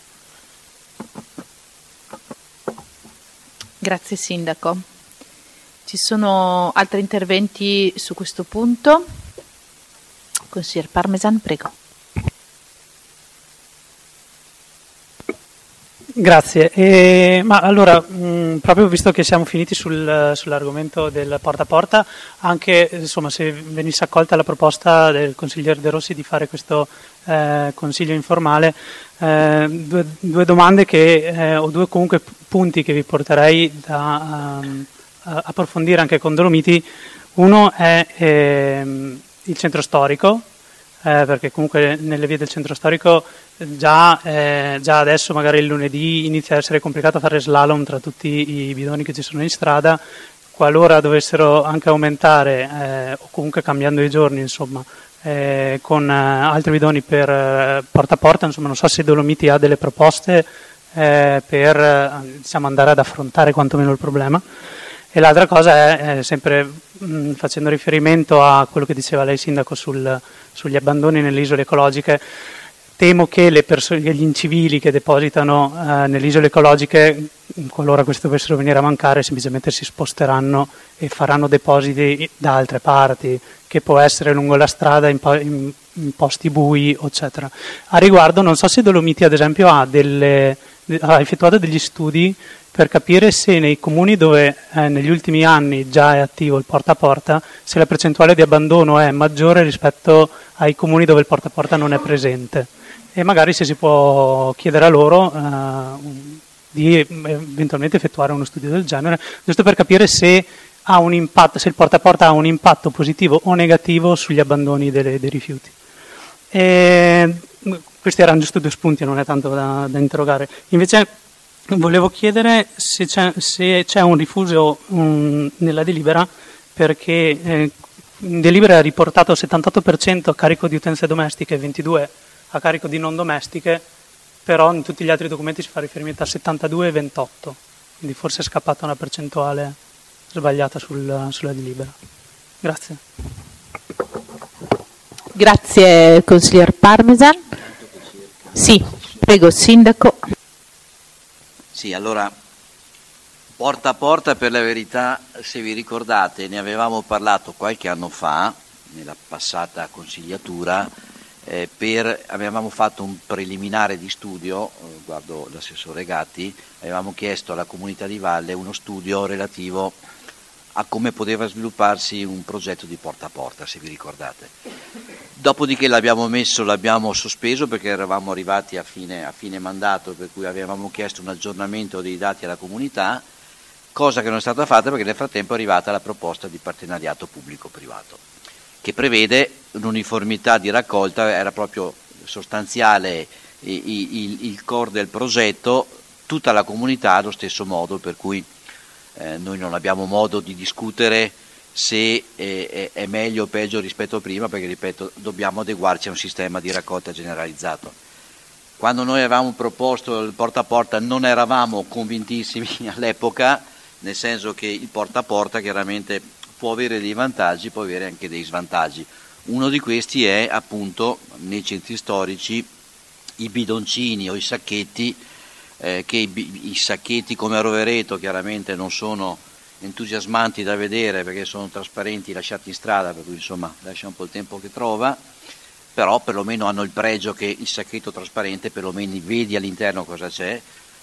Grazie Sindaco. Ci sono altri interventi su questo punto? Consigliere Parmesan, prego. Grazie. Ma allora, proprio visto che siamo finiti sull'argomento del porta a porta, anche insomma, se venisse accolta la proposta del consigliere De Rossi di fare questo consiglio informale, due domande o due comunque punti che vi porterei da approfondire anche con Dolomiti. Uno è il centro storico, perché comunque nelle vie del centro storico già adesso magari il lunedì inizia a essere complicato fare slalom tra tutti i bidoni che ci sono in strada. Qualora dovessero anche aumentare o comunque cambiando i giorni, insomma, con altri bidoni per porta a porta, insomma, non so se Dolomiti ha delle proposte per diciamo, andare ad affrontare quantomeno il problema. E l'altra cosa è sempre facendo riferimento a quello che diceva lei Sindaco sugli abbandoni nelle isole ecologiche. Temo che gli incivili che depositano nelle isole ecologiche, qualora queste dovessero venire a mancare, semplicemente si sposteranno e faranno depositi da altre parti, che può essere lungo la strada, in posti bui, eccetera. A riguardo non so se Dolomiti ad esempio ha effettuato degli studi per capire se nei comuni dove negli ultimi anni già è attivo il porta a porta, se la percentuale di abbandono è maggiore rispetto ai comuni dove il porta a porta non è presente. E magari se si può chiedere a loro di eventualmente effettuare uno studio del genere, giusto per capire se ha un impatto, se il porta a porta ha un impatto positivo o negativo sugli abbandoni dei rifiuti. Questi erano giusto due spunti, non è tanto da interrogare. Invece volevo chiedere se c'è un rifuso nella delibera, perché in delibera è riportato 78% a carico di utenze domestiche e 22% a carico di non domestiche, però in tutti gli altri documenti si fa riferimento a 72 e 28, quindi forse è scappata una percentuale sbagliata sulla delibera. Grazie. Grazie consiglier Parmesan. Sì, prego Sindaco. Sì, allora, porta a porta, per la verità, se vi ricordate, ne avevamo parlato qualche anno fa, nella passata consigliatura, avevamo fatto un preliminare di studio, guardo l'assessore Gatti, avevamo chiesto alla comunità di Valle uno studio relativo a come poteva svilupparsi un progetto di porta a porta, se vi ricordate. Dopodiché l'abbiamo sospeso perché eravamo arrivati a fine mandato, per cui avevamo chiesto un aggiornamento dei dati alla comunità, cosa che non è stata fatta perché nel frattempo è arrivata la proposta di partenariato pubblico-privato, che prevede un'uniformità di raccolta, era proprio sostanziale il core del progetto, tutta la comunità allo stesso modo, per cui noi non abbiamo modo di discutere se è meglio o peggio rispetto a prima, perché ripeto, dobbiamo adeguarci a un sistema di raccolta generalizzato. Quando noi avevamo proposto il porta a porta non eravamo convintissimi all'epoca, nel senso che il porta a porta chiaramente può avere dei vantaggi, può avere anche dei svantaggi. Uno di questi è appunto nei centri storici i bidoncini o i sacchetti, che i sacchetti come a Rovereto chiaramente non sono entusiasmanti da vedere perché sono trasparenti, lasciati in strada, per cui insomma lascia un po' il tempo che trova, però perlomeno hanno il pregio che il sacchetto trasparente perlomeno vedi all'interno cosa c'è.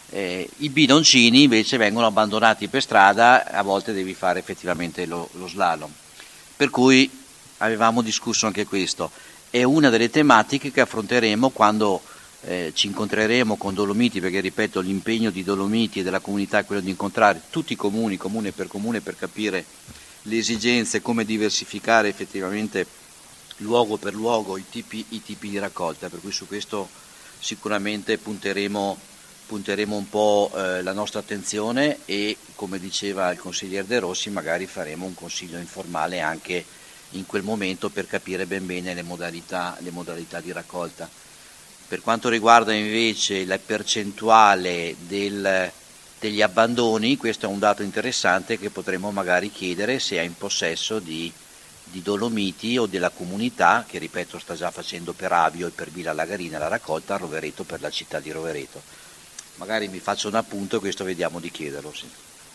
I bidoncini invece vengono abbandonati per strada, a volte devi fare effettivamente lo slalom, per cui avevamo discusso anche questo. È una delle tematiche che affronteremo quando ci incontreremo con Dolomiti, perché ripeto, l'impegno di Dolomiti e della comunità è quello di incontrare tutti i comuni, comune, per capire le esigenze, come diversificare effettivamente luogo per luogo i tipi di raccolta, per cui su questo sicuramente punteremo un po' la nostra attenzione e, come diceva il consigliere De Rossi, magari faremo un consiglio informale anche in quel momento per capire ben bene le modalità di raccolta. Per quanto riguarda invece la percentuale degli abbandoni, questo è un dato interessante che potremmo magari chiedere se è in possesso di Dolomiti o della comunità, che ripeto sta già facendo per Avio e per Villa Lagarina la raccolta, a Rovereto per la città di Rovereto. Magari mi faccio un appunto e questo vediamo di chiederlo. Sì.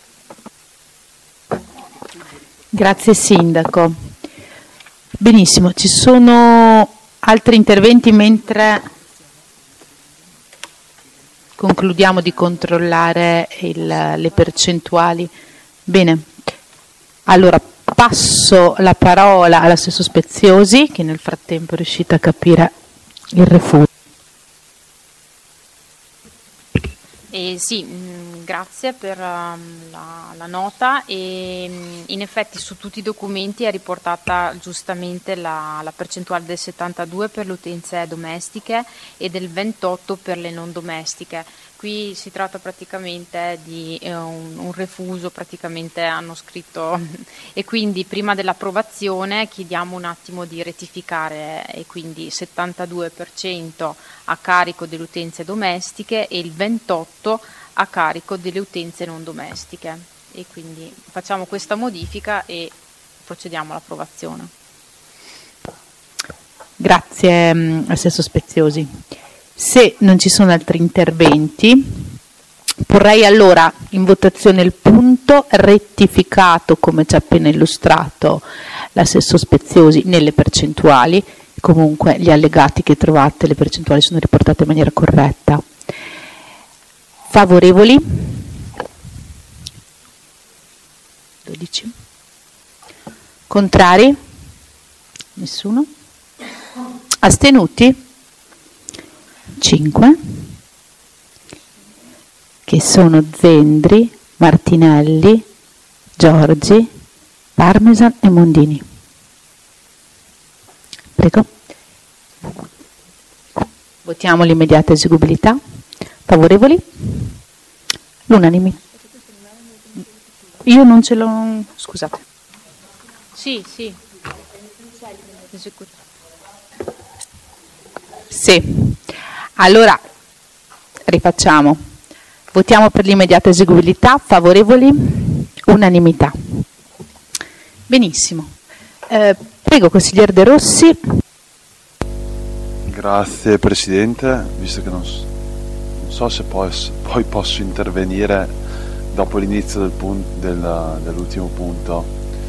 Grazie Sindaco. Benissimo, ci sono altri interventi mentre... Concludiamo di controllare le percentuali. Bene, allora passo la parola all'assessore Speziosi, che nel frattempo è riuscita a capire il refuso. Sì, grazie per la nota e in effetti su tutti i documenti è riportata giustamente la percentuale del 72 per le utenze domestiche e del 28 per le non domestiche. Qui si tratta praticamente di un refuso, praticamente hanno scritto, e quindi prima dell'approvazione chiediamo un attimo di rettificare, e quindi 72% a carico delle utenze domestiche e il 28% a carico delle utenze non domestiche, e quindi facciamo questa modifica e procediamo all'approvazione. Grazie assessore Speziosi. Se non ci sono altri interventi, porrei allora in votazione il punto rettificato come ci ha appena illustrato l'assessore Speziosi nelle percentuali. Comunque gli allegati che trovate, le percentuali sono riportate in maniera corretta. Favorevoli? 12. Contrari? Nessuno? Astenuti? 5, che sono Zendri, Martinelli, Giorgi, Parmesan e Mondini. Prego. Votiamo l'immediata eseguibilità. Favorevoli? L'unanimità. Io non ce l'ho... Scusate. Sì. Sì. Allora, rifacciamo. Votiamo per l'immediata eseguibilità. Favorevoli? Unanimità. Benissimo. Prego, consigliere De Rossi. Grazie Presidente, visto che non so se poi posso intervenire dopo l'inizio dell'ultimo punto.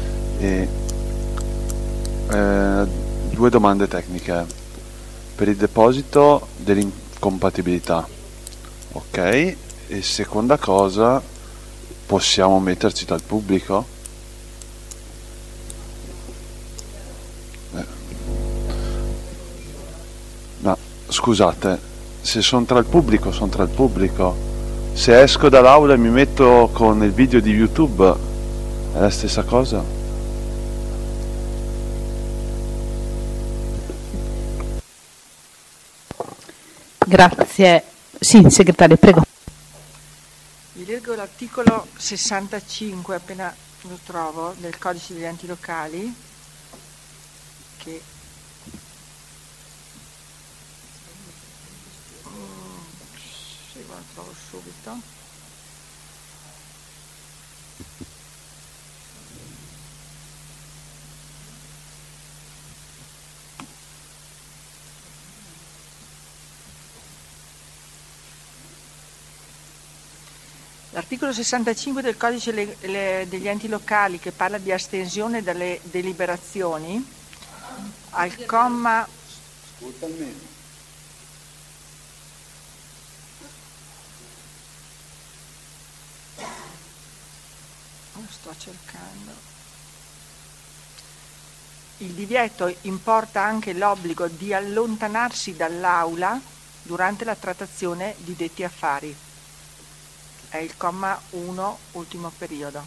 Due domande tecniche. Per il deposito dell'incompatibilità, ok? E seconda cosa, possiamo metterci dal pubblico? No, scusate, se sono tra il pubblico, sono tra il pubblico. Se esco dall'aula e mi metto con il video di YouTube, è la stessa cosa? Grazie. Sì, segretario, prego. Vi leggo l'articolo 65, appena lo trovo, del codice degli enti locali, che sì, lo trovo subito. L'articolo 65 del codice degli enti locali, che parla di astensione dalle deliberazioni, al comma... Lo sto cercando. Il divieto importa anche l'obbligo di allontanarsi dall'aula durante la trattazione di detti affari. È il comma 1, ultimo periodo.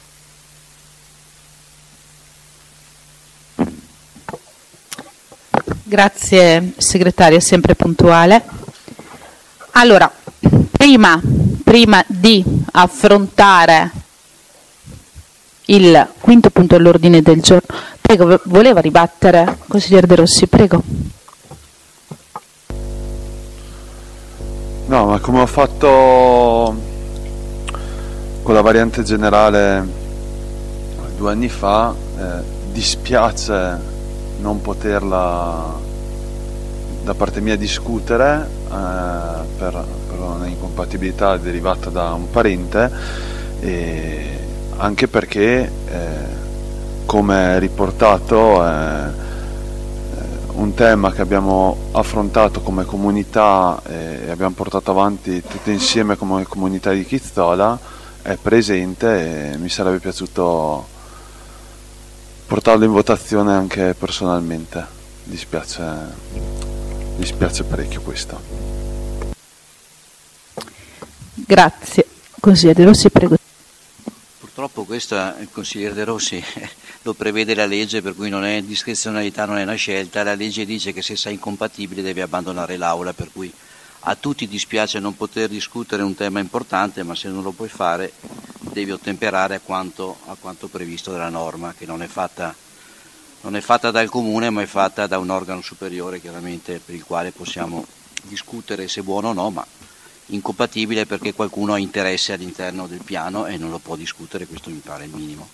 Grazie segretaria, sempre puntuale. Allora, prima di affrontare il quinto punto all'ordine del giorno, prego, voleva ribattere, consigliere De Rossi, prego. No, ma come ho fatto con la variante generale 2 anni fa, dispiace non poterla da parte mia discutere per un'incompatibilità derivata da un parente, e anche perché come riportato un tema che abbiamo affrontato come comunità e abbiamo portato avanti tutti insieme come comunità di Chizzola è presente e mi sarebbe piaciuto portarlo in votazione anche personalmente. Dispiace parecchio questo. Grazie. Consigliere De Rossi, prego. Purtroppo questo, il consigliere De Rossi, lo prevede la legge, per cui non è discrezionalità, non è una scelta. La legge dice che se sei incompatibile devi abbandonare l'aula, per cui a tutti dispiace non poter discutere un tema importante, ma se non lo puoi fare devi ottemperare a quanto previsto dalla norma, che non è fatta dal comune, ma è fatta da un organo superiore, chiaramente, per il quale possiamo discutere se è buono o no, ma incompatibile perché qualcuno ha interesse all'interno del piano e non lo può discutere, questo mi pare il minimo.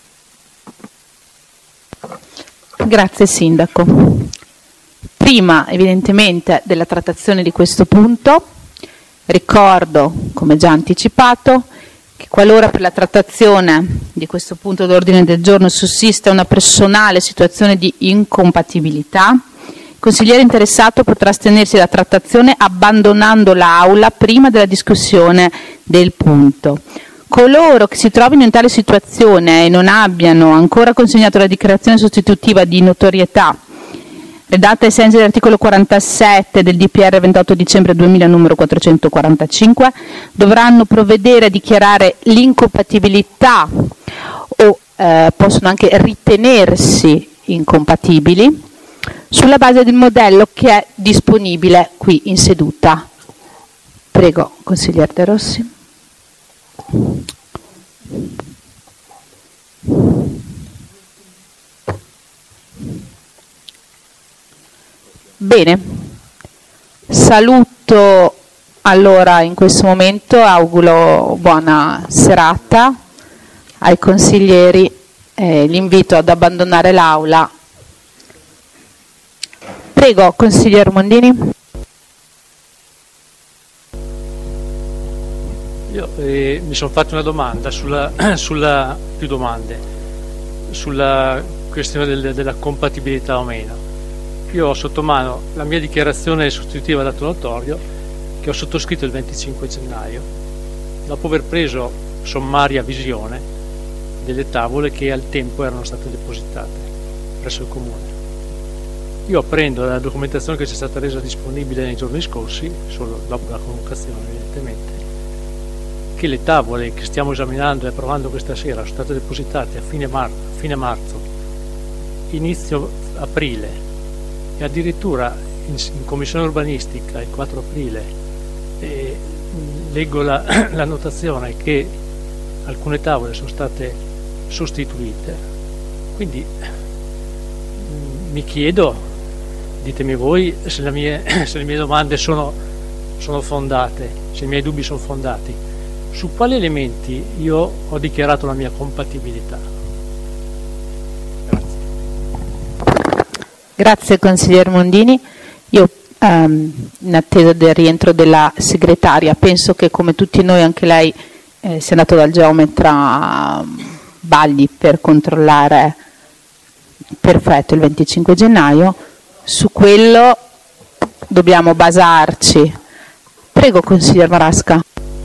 Grazie Sindaco. Prima evidentemente della trattazione di questo punto, ricordo, come già anticipato, che qualora per la trattazione di questo punto d'ordine del giorno sussista una personale situazione di incompatibilità, il consigliere interessato potrà astenersi dalla trattazione abbandonando l'Aula prima della discussione del punto. Coloro che si trovino in tale situazione e non abbiano ancora consegnato la dichiarazione sostitutiva di notorietà redatta ai sensi dell'articolo 47 del DPR 28 dicembre 2000 numero 445 dovranno provvedere a dichiarare l'incompatibilità o possono anche ritenersi incompatibili sulla base del modello che è disponibile qui in seduta. Prego, consigliere De Rossi. Bene, saluto allora in questo momento, auguro buona serata ai consiglieri, li invito ad abbandonare l'aula. Prego, consigliere Mondini. Io mi sono fatto una domanda più domande sulla questione della compatibilità o meno. Io ho sotto mano la mia dichiarazione sostitutiva d'atto notorio che ho sottoscritto il 25 gennaio dopo aver preso sommaria visione delle tavole che al tempo erano state depositate presso il comune. Io apprendo dalla documentazione che ci è stata resa disponibile nei giorni scorsi, solo dopo la convocazione evidentemente, che le tavole che stiamo esaminando e approvando questa sera sono state depositate a fine marzo, inizio aprile, e addirittura in commissione urbanistica il 4 aprile leggo la notazione che alcune tavole sono state sostituite. Quindi mi chiedo, ditemi voi se le mie domande sono fondate, se i miei dubbi sono fondati, su quali elementi io ho dichiarato la mia compatibilità. Grazie consigliere Mondini. Io in attesa del rientro della segretaria penso che come tutti noi anche lei sia andato dal geometra Bagli per controllare perfetto il 25 gennaio. Su quello dobbiamo basarci. Prego consigliere Marasca.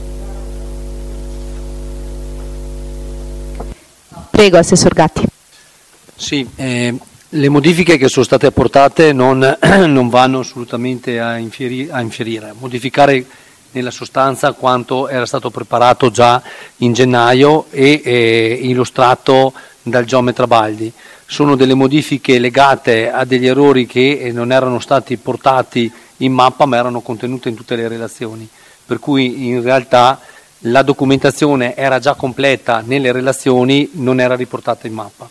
Prego assessor Gatti. Sì, le modifiche che sono state apportate non vanno assolutamente a infierire, a modificare nella sostanza quanto era stato preparato già in gennaio e illustrato dal geometra Baldi. Sono delle modifiche legate a degli errori che non erano stati portati in mappa ma erano contenute in tutte le relazioni, per cui in realtà la documentazione era già completa nelle relazioni, non era riportata in mappa.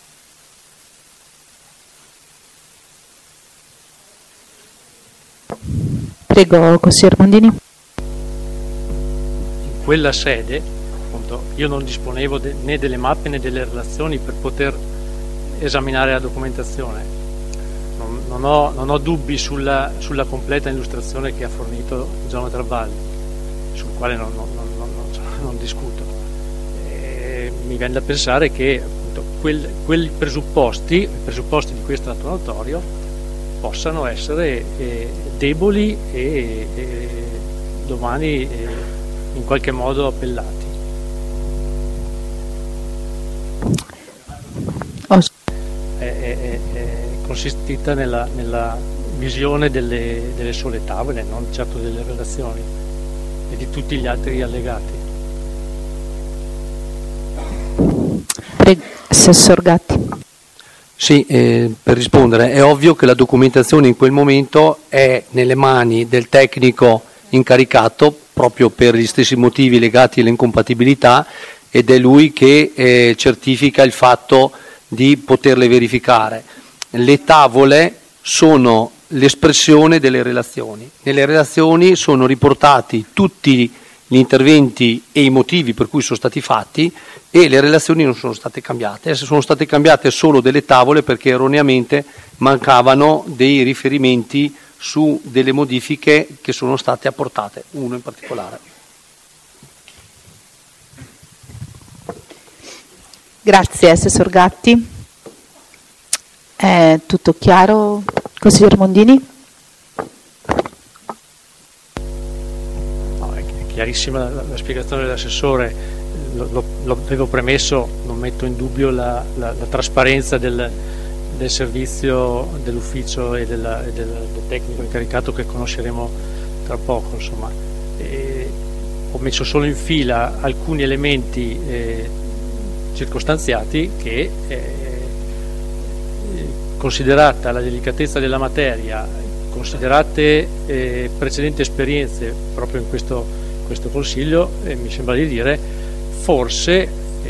Prego, consigliere Mondini. In quella sede, appunto, io non disponevo né delle mappe né delle relazioni per poter esaminare la documentazione. Non ho dubbi sulla completa illustrazione che ha fornito il geometra Valli, sul quale non discuto. Mi viene da pensare che appunto, quei presupposti di questo atto notorio possano essere deboli e domani in qualche modo appellati. È consistita nella visione delle sole tavole, non certo delle relazioni e di tutti gli altri allegati. Prego, Assessor Gatti. Sì, per rispondere, è ovvio che la documentazione in quel momento è nelle mani del tecnico incaricato proprio per gli stessi motivi legati alle incompatibilità, ed è lui che certifica il fatto di poterle verificare. Le tavole sono l'espressione delle relazioni. Nelle relazioni sono riportati tutti gli interventi e i motivi per cui sono stati fatti, e le relazioni non sono state cambiate. Sono state cambiate solo delle tavole perché erroneamente mancavano dei riferimenti su delle modifiche che sono state apportate, uno in particolare. Grazie Assessor Gatti. È tutto chiaro, Consigliere Mondini? No, è chiarissima la spiegazione dell'assessore, l'avevo premesso, non metto in dubbio la trasparenza del servizio dell'ufficio e del tecnico incaricato che conosceremo tra poco, insomma. Ho messo solo in fila alcuni elementi circostanziati che, considerata la delicatezza della materia, considerate precedenti esperienze proprio in questo Consiglio, mi sembra di dire, forse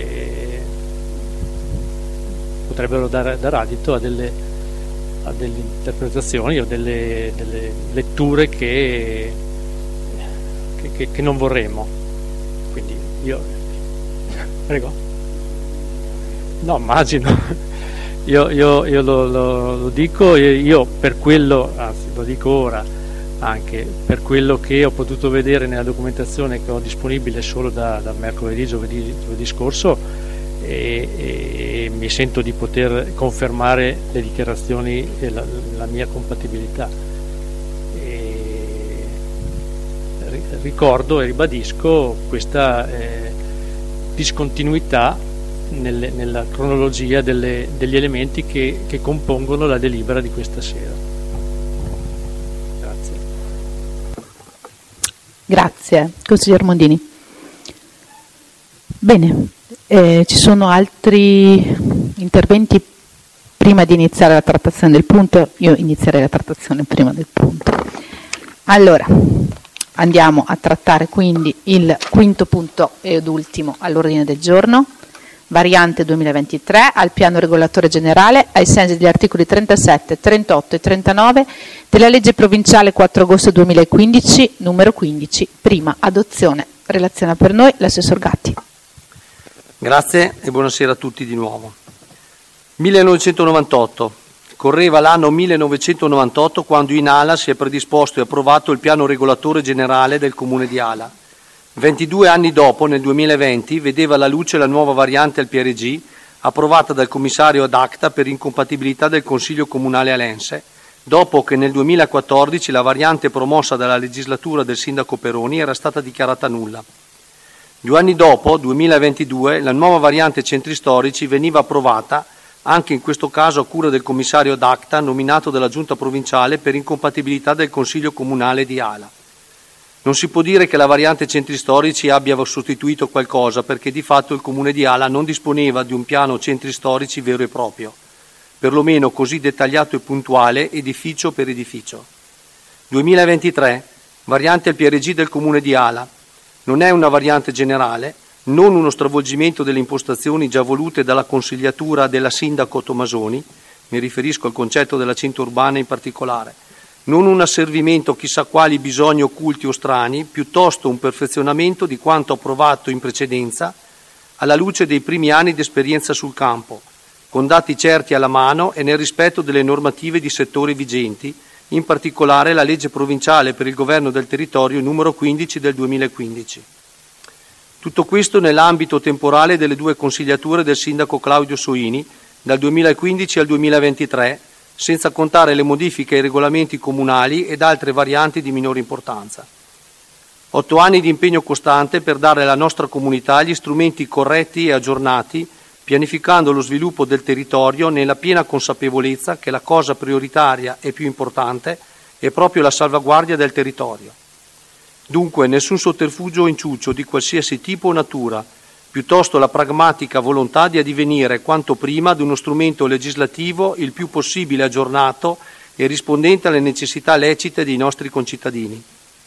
potrebbero dare adito a delle interpretazioni o delle letture che non vorremmo. Quindi io prego. No, immagino. Io lo dico, io per quello, anzi lo dico ora, anche per quello che ho potuto vedere nella documentazione che ho disponibile solo da mercoledì, giovedì scorso, e mi sento di poter confermare le dichiarazioni e la mia compatibilità. Ricordo e ribadisco questa discontinuità nella cronologia degli elementi che compongono la delibera di questa sera. Grazie. Grazie, Consigliere Mondini. Bene, ci sono altri interventi prima di iniziare la trattazione del punto? Io inizierei la trattazione prima del punto. Allora, andiamo a trattare quindi il quinto punto ed ultimo all'ordine del giorno. Variante 2023 al piano regolatore generale ai sensi degli articoli 37, 38 e 39 della legge provinciale 4 agosto 2015 numero 15, prima adozione. Relaziona per noi l'assessor Gatti. Grazie e buonasera a tutti di nuovo. 1998. Correva l'anno 1998 quando in Ala si è predisposto e approvato il piano regolatore generale del Comune di Ala. 22 anni dopo, nel 2020, vedeva la luce la nuova variante al PRG, approvata dal commissario ad acta per incompatibilità del Consiglio Comunale alense, dopo che nel 2014 la variante promossa dalla legislatura del sindaco Peroni era stata dichiarata nulla. 2 anni dopo, 2022, la nuova variante centri storici veniva approvata, anche in questo caso a cura del commissario ad acta nominato dalla Giunta provinciale per incompatibilità del Consiglio Comunale di Ala. Non si può dire che la variante centri storici abbia sostituito qualcosa, perché di fatto il Comune di Ala non disponeva di un piano centri storici vero e proprio, perlomeno così dettagliato e puntuale, edificio per edificio. 2023, variante al PRG del Comune di Ala. Non è una variante generale, non uno stravolgimento delle impostazioni già volute dalla consigliatura della sindaco Tomasoni, mi riferisco al concetto della cinta urbana in particolare, non un asservimento a chissà quali bisogni occulti o strani, piuttosto un perfezionamento di quanto approvato in precedenza alla luce dei primi anni di esperienza sul campo, con dati certi alla mano e nel rispetto delle normative di settore vigenti, in particolare la legge provinciale per il governo del territorio numero 15 del 2015. Tutto questo nell'ambito temporale delle 2 consigliature del sindaco Claudio Soini, dal 2015 al 2023, senza contare le modifiche ai regolamenti comunali ed altre varianti di minore importanza. 8 anni di impegno costante per dare alla nostra comunità gli strumenti corretti e aggiornati, pianificando lo sviluppo del territorio nella piena consapevolezza che la cosa prioritaria e più importante è proprio la salvaguardia del territorio. Dunque nessun sotterfugio o inciuccio di qualsiasi tipo o natura, piuttosto la pragmatica volontà di addivenire quanto prima ad uno strumento legislativo il più possibile aggiornato e rispondente alle necessità lecite dei nostri concittadini.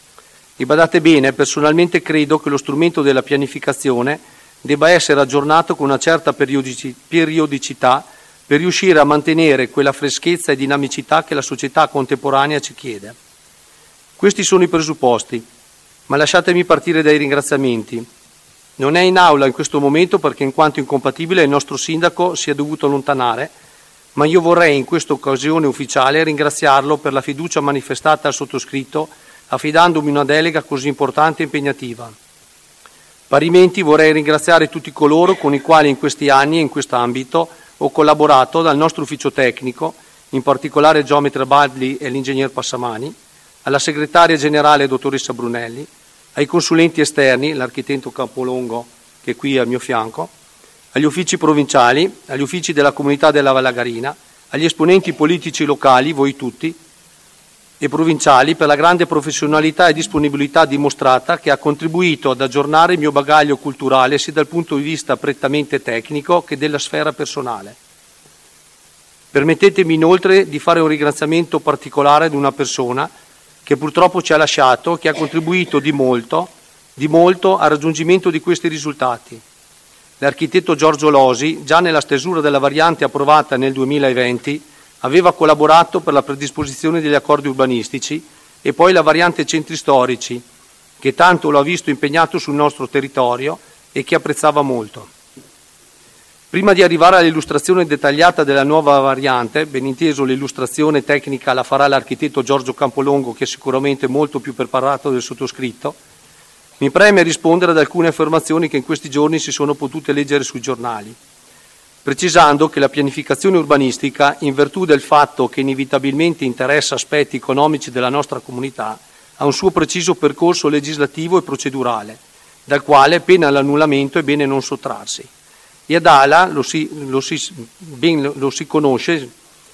E badate bene, personalmente credo che lo strumento della pianificazione debba essere aggiornato con una certa periodicità per riuscire a mantenere quella freschezza e dinamicità che la società contemporanea ci chiede. Questi sono i presupposti, ma lasciatemi partire dai ringraziamenti. Non è in aula in questo momento perché in quanto incompatibile il nostro sindaco si è dovuto allontanare, ma io vorrei in questa occasione ufficiale ringraziarlo per la fiducia manifestata al sottoscritto affidandomi una delega così importante e impegnativa. Parimenti vorrei ringraziare tutti coloro con i quali in questi anni e in quest'ambito ho collaborato, dal nostro ufficio tecnico, in particolare il geometra Badli e l'ingegner Passamani, alla segretaria generale dottoressa Brunelli, ai consulenti esterni, l'architetto Campolongo che è qui al mio fianco, agli uffici provinciali, agli uffici della comunità della Vallagarina, agli esponenti politici locali, voi tutti, e provinciali per la grande professionalità e disponibilità dimostrata che ha contribuito ad aggiornare il mio bagaglio culturale sia dal punto di vista prettamente tecnico che della sfera personale. Permettetemi inoltre di fare un ringraziamento particolare ad una persona che purtroppo ci ha lasciato, che ha contribuito di molto al raggiungimento di questi risultati. L'architetto Giorgio Losi, già nella stesura della variante approvata nel 2020, aveva collaborato per la predisposizione degli accordi urbanistici e poi la variante centri storici, che tanto lo ha visto impegnato sul nostro territorio e che apprezzava molto. Prima di arrivare all'illustrazione dettagliata della nuova variante, ben inteso l'illustrazione tecnica la farà l'architetto Giorgio Campolongo, che è sicuramente molto più preparato del sottoscritto, mi preme rispondere ad alcune affermazioni che in questi giorni si sono potute leggere sui giornali, precisando che la pianificazione urbanistica, in virtù del fatto che inevitabilmente interessa aspetti economici della nostra comunità, ha un suo preciso percorso legislativo e procedurale, dal quale, pena l'annullamento, è bene non sottrarsi. E ad ALA lo si conosce,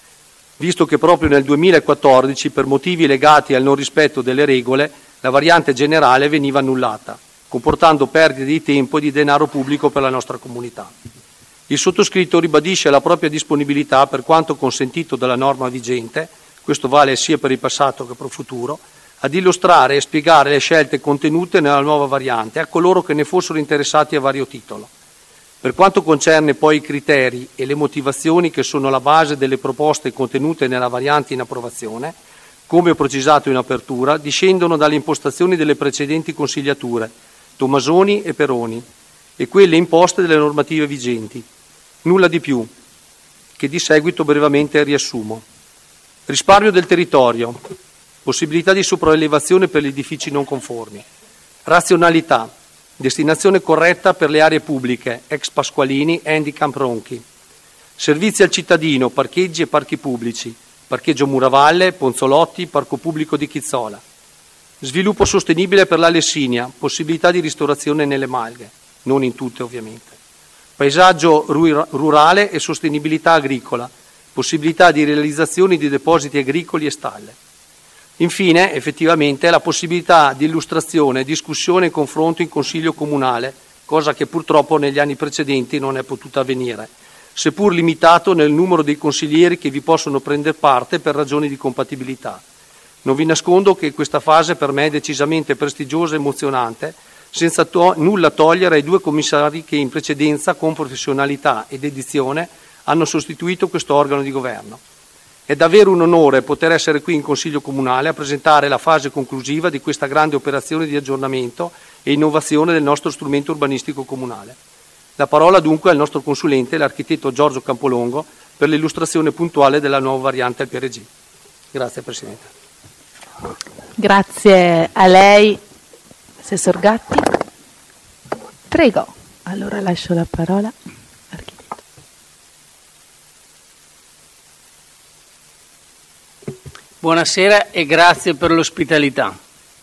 visto che proprio nel 2014, per motivi legati al non rispetto delle regole, la variante generale veniva annullata, comportando perdite di tempo e di denaro pubblico per la nostra comunità. Il sottoscritto ribadisce la propria disponibilità per quanto consentito dalla norma vigente, questo vale sia per il passato che per il futuro, ad illustrare e spiegare le scelte contenute nella nuova variante a coloro che ne fossero interessati a vario titolo. Per quanto concerne poi i criteri e le motivazioni che sono la base delle proposte contenute nella variante in approvazione, come ho precisato in apertura, discendono dalle impostazioni delle precedenti consigliature, Tomasoni e Peroni, e quelle imposte dalle normative vigenti. Nulla di più, che di seguito brevemente riassumo. Risparmio del territorio, possibilità di sopraelevazione per gli edifici non conformi, razionalità, destinazione corretta per le aree pubbliche, ex Pasqualini, handicap Ronchi, servizi al cittadino, parcheggi e parchi pubblici, parcheggio Muravalle, Ponzolotti, parco pubblico di Chizzola, sviluppo sostenibile per la Lessinia, possibilità di ristorazione nelle malghe, non in tutte ovviamente, paesaggio rurale e sostenibilità agricola, possibilità di realizzazione di depositi agricoli e stalle. Infine, effettivamente, la possibilità di illustrazione, discussione e confronto in Consiglio Comunale, cosa che purtroppo negli anni precedenti non è potuta avvenire, seppur limitato nel numero dei consiglieri che vi possono prendere parte per ragioni di compatibilità. Non vi nascondo che questa fase per me è decisamente prestigiosa e emozionante, senza nulla togliere ai 2 commissari che in precedenza, con professionalità ed dedizione, hanno sostituito questo organo di governo. È davvero un onore poter essere qui in Consiglio Comunale a presentare la fase conclusiva di questa grande operazione di aggiornamento e innovazione del nostro strumento urbanistico comunale. La parola dunque al nostro consulente, l'architetto Giorgio Campolongo, per l'illustrazione puntuale della nuova variante al PRG. Grazie Presidente. Grazie a lei, Assessor Gatti. Prego, allora lascio la parola. Buonasera e grazie per l'ospitalità.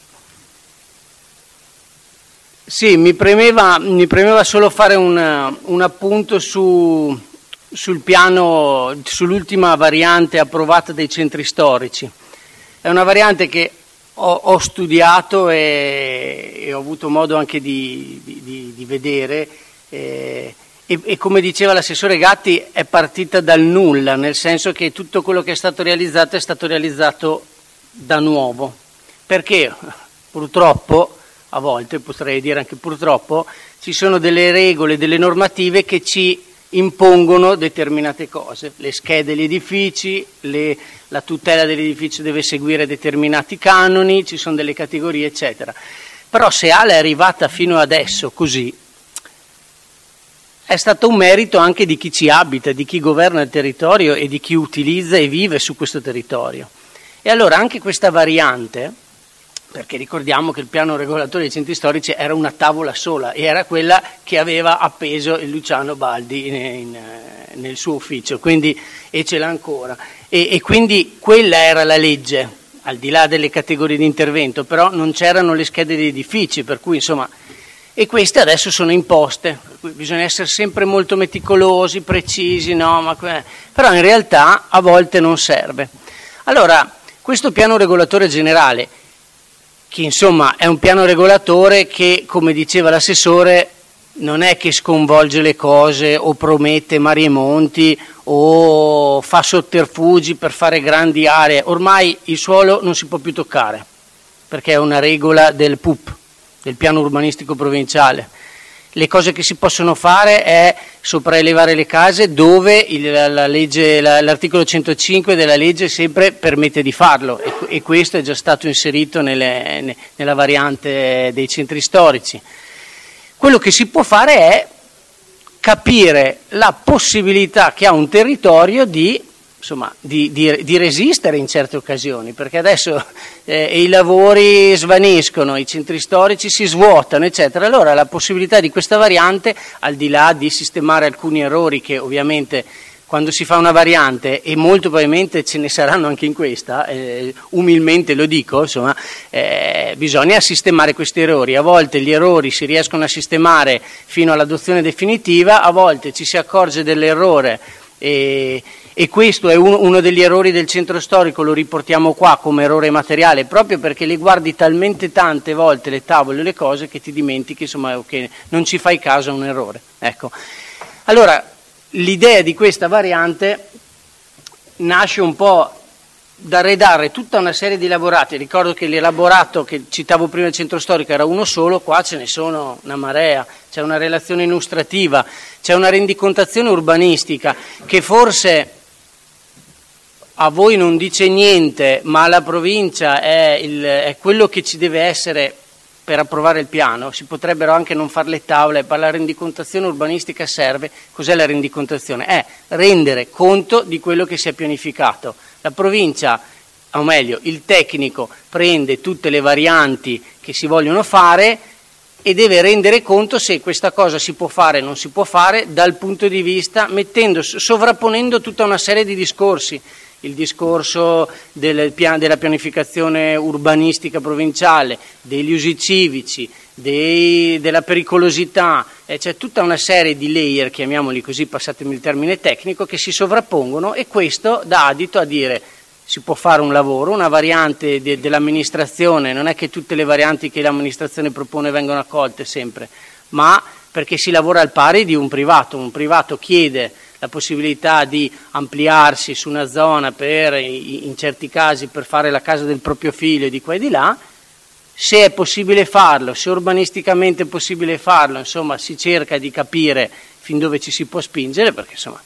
Sì, mi premeva solo fare un appunto sul piano, sull'ultima variante approvata dei centri storici. È una variante che ho studiato e ho avuto modo anche di vedere e come diceva l'assessore Gatti è partita dal nulla, nel senso che tutto quello che è stato realizzato da nuovo, perché purtroppo, a volte potrei dire anche purtroppo, ci sono delle regole, delle normative che ci impongono determinate cose, le schede degli edifici, la tutela dell'edificio deve seguire determinati canoni, ci sono delle categorie eccetera. Però se ALA è arrivata fino adesso così, è stato un merito anche di chi ci abita, di chi governa il territorio e di chi utilizza e vive su questo territorio. E allora anche questa variante, perché ricordiamo che il piano regolatore dei centri storici era una tavola sola e era quella che aveva appeso il Luciano Baldi nel suo ufficio, quindi, e ce l'ha ancora. E quindi quella era la legge, al di là delle categorie di intervento, però non c'erano le schede degli edifici, per cui insomma... E queste adesso sono imposte, per cui bisogna essere sempre molto meticolosi, precisi, no? Però in realtà a volte non serve. Allora, questo piano regolatore generale, che insomma è un piano regolatore che, come diceva l'assessore, non è che sconvolge le cose o promette mari e monti o fa sotterfugi per fare grandi aree. Ormai il suolo non si può più toccare, perché è una regola del PUP, del piano urbanistico provinciale. Le cose che si possono fare è sopraelevare le case dove l'articolo 105 della legge sempre permette di farlo e questo è già stato inserito nella variante dei centri storici. Quello che si può fare è capire la possibilità che ha un territorio di resistere in certe occasioni, perché adesso i lavori svaniscono, i centri storici si svuotano, eccetera. Allora la possibilità di questa variante, al di là di sistemare alcuni errori che ovviamente quando si fa una variante, e molto probabilmente ce ne saranno anche in questa, umilmente lo dico, insomma, bisogna sistemare questi errori. A volte gli errori si riescono a sistemare fino all'adozione definitiva, a volte ci si accorge dell'errore e questo è uno degli errori del centro storico, lo riportiamo qua come errore materiale, proprio perché le guardi talmente tante volte le tavole e le cose che ti dimentichi, insomma, che non ci fai caso a un errore. Ecco. Allora, l'idea di questa variante nasce un po' da redare tutta una serie di elaborati. Ricordo che l'elaborato che citavo prima del centro storico era uno solo, qua ce ne sono una marea, c'è una relazione illustrativa, c'è una rendicontazione urbanistica che forse a voi non dice niente, ma alla provincia è quello che ci deve essere per approvare il piano. Si potrebbero anche non fare le tavole, ma la rendicontazione urbanistica serve. Cos'è la rendicontazione? È rendere conto di quello che si è pianificato. La provincia, o meglio, il tecnico prende tutte le varianti che si vogliono fare e deve rendere conto se questa cosa si può fare o non si può fare dal punto di vista, sovrapponendo tutta una serie di discorsi. Il discorso della pianificazione urbanistica provinciale, degli usi civici, della pericolosità, c'è tutta una serie di layer, chiamiamoli così, passatemi il termine tecnico, che si sovrappongono e questo dà adito a dire si può fare un lavoro, una variante dell'amministrazione, non è che tutte le varianti che l'amministrazione propone vengono accolte sempre, ma perché si lavora al pari di un privato chiede la possibilità di ampliarsi su una zona in certi casi per fare la casa del proprio figlio di qua e di là, se è possibile farlo, se urbanisticamente è possibile farlo, insomma si cerca di capire fin dove ci si può spingere, perché insomma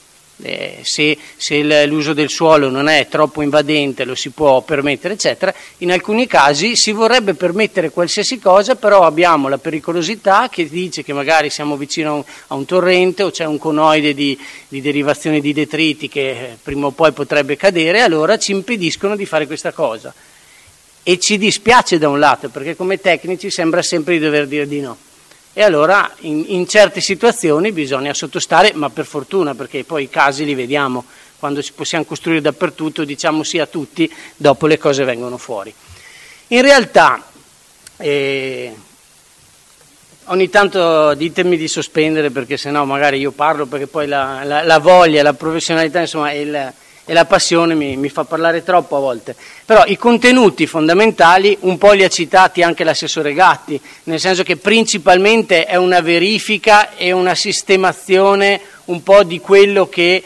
se l'uso del suolo non è troppo invadente lo si può permettere eccetera. In alcuni casi si vorrebbe permettere qualsiasi cosa, però abbiamo la pericolosità che dice che magari siamo vicino a un torrente o c'è un conoide di derivazione di detriti che prima o poi potrebbe cadere, allora ci impediscono di fare questa cosa e ci dispiace da un lato, perché come tecnici sembra sempre di dover dire di no. E allora in certe situazioni bisogna sottostare, ma per fortuna, perché poi i casi li vediamo quando possiamo costruire dappertutto diciamo sì a tutti, dopo le cose vengono fuori. In realtà ogni tanto ditemi di sospendere, perché sennò magari io parlo, perché poi la voglia, la professionalità, insomma, e la passione mi fa parlare troppo a volte. Però i contenuti fondamentali un po' li ha citati anche l'assessore Gatti, nel senso che principalmente è una verifica e una sistemazione un po' di quello che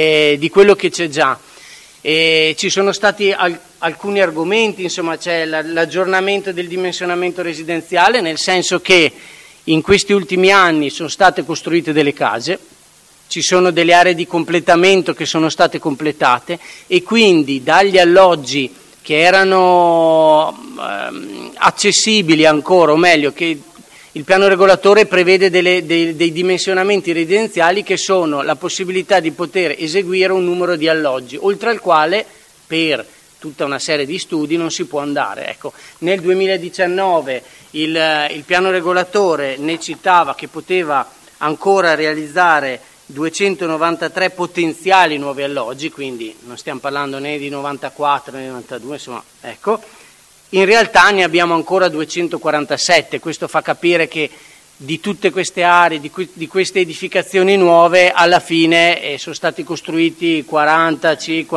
c'è già. Ci sono stati alcuni argomenti, insomma c'è l'aggiornamento del dimensionamento residenziale, nel senso che in questi ultimi anni sono state costruite delle case, ci sono delle aree di completamento che sono state completate e quindi dagli alloggi che erano accessibili ancora, o meglio che il piano regolatore prevede dei dimensionamenti residenziali che sono la possibilità di poter eseguire un numero di alloggi, oltre al quale per tutta una serie di studi non si può andare. Ecco, nel 2019 il piano regolatore ne citava che poteva ancora realizzare 293 potenziali nuovi alloggi, quindi non stiamo parlando né di 94 né di 92, insomma, ecco. In realtà ne abbiamo ancora 247, questo fa capire che di tutte queste aree, di queste edificazioni nuove, alla fine sono stati costruiti 40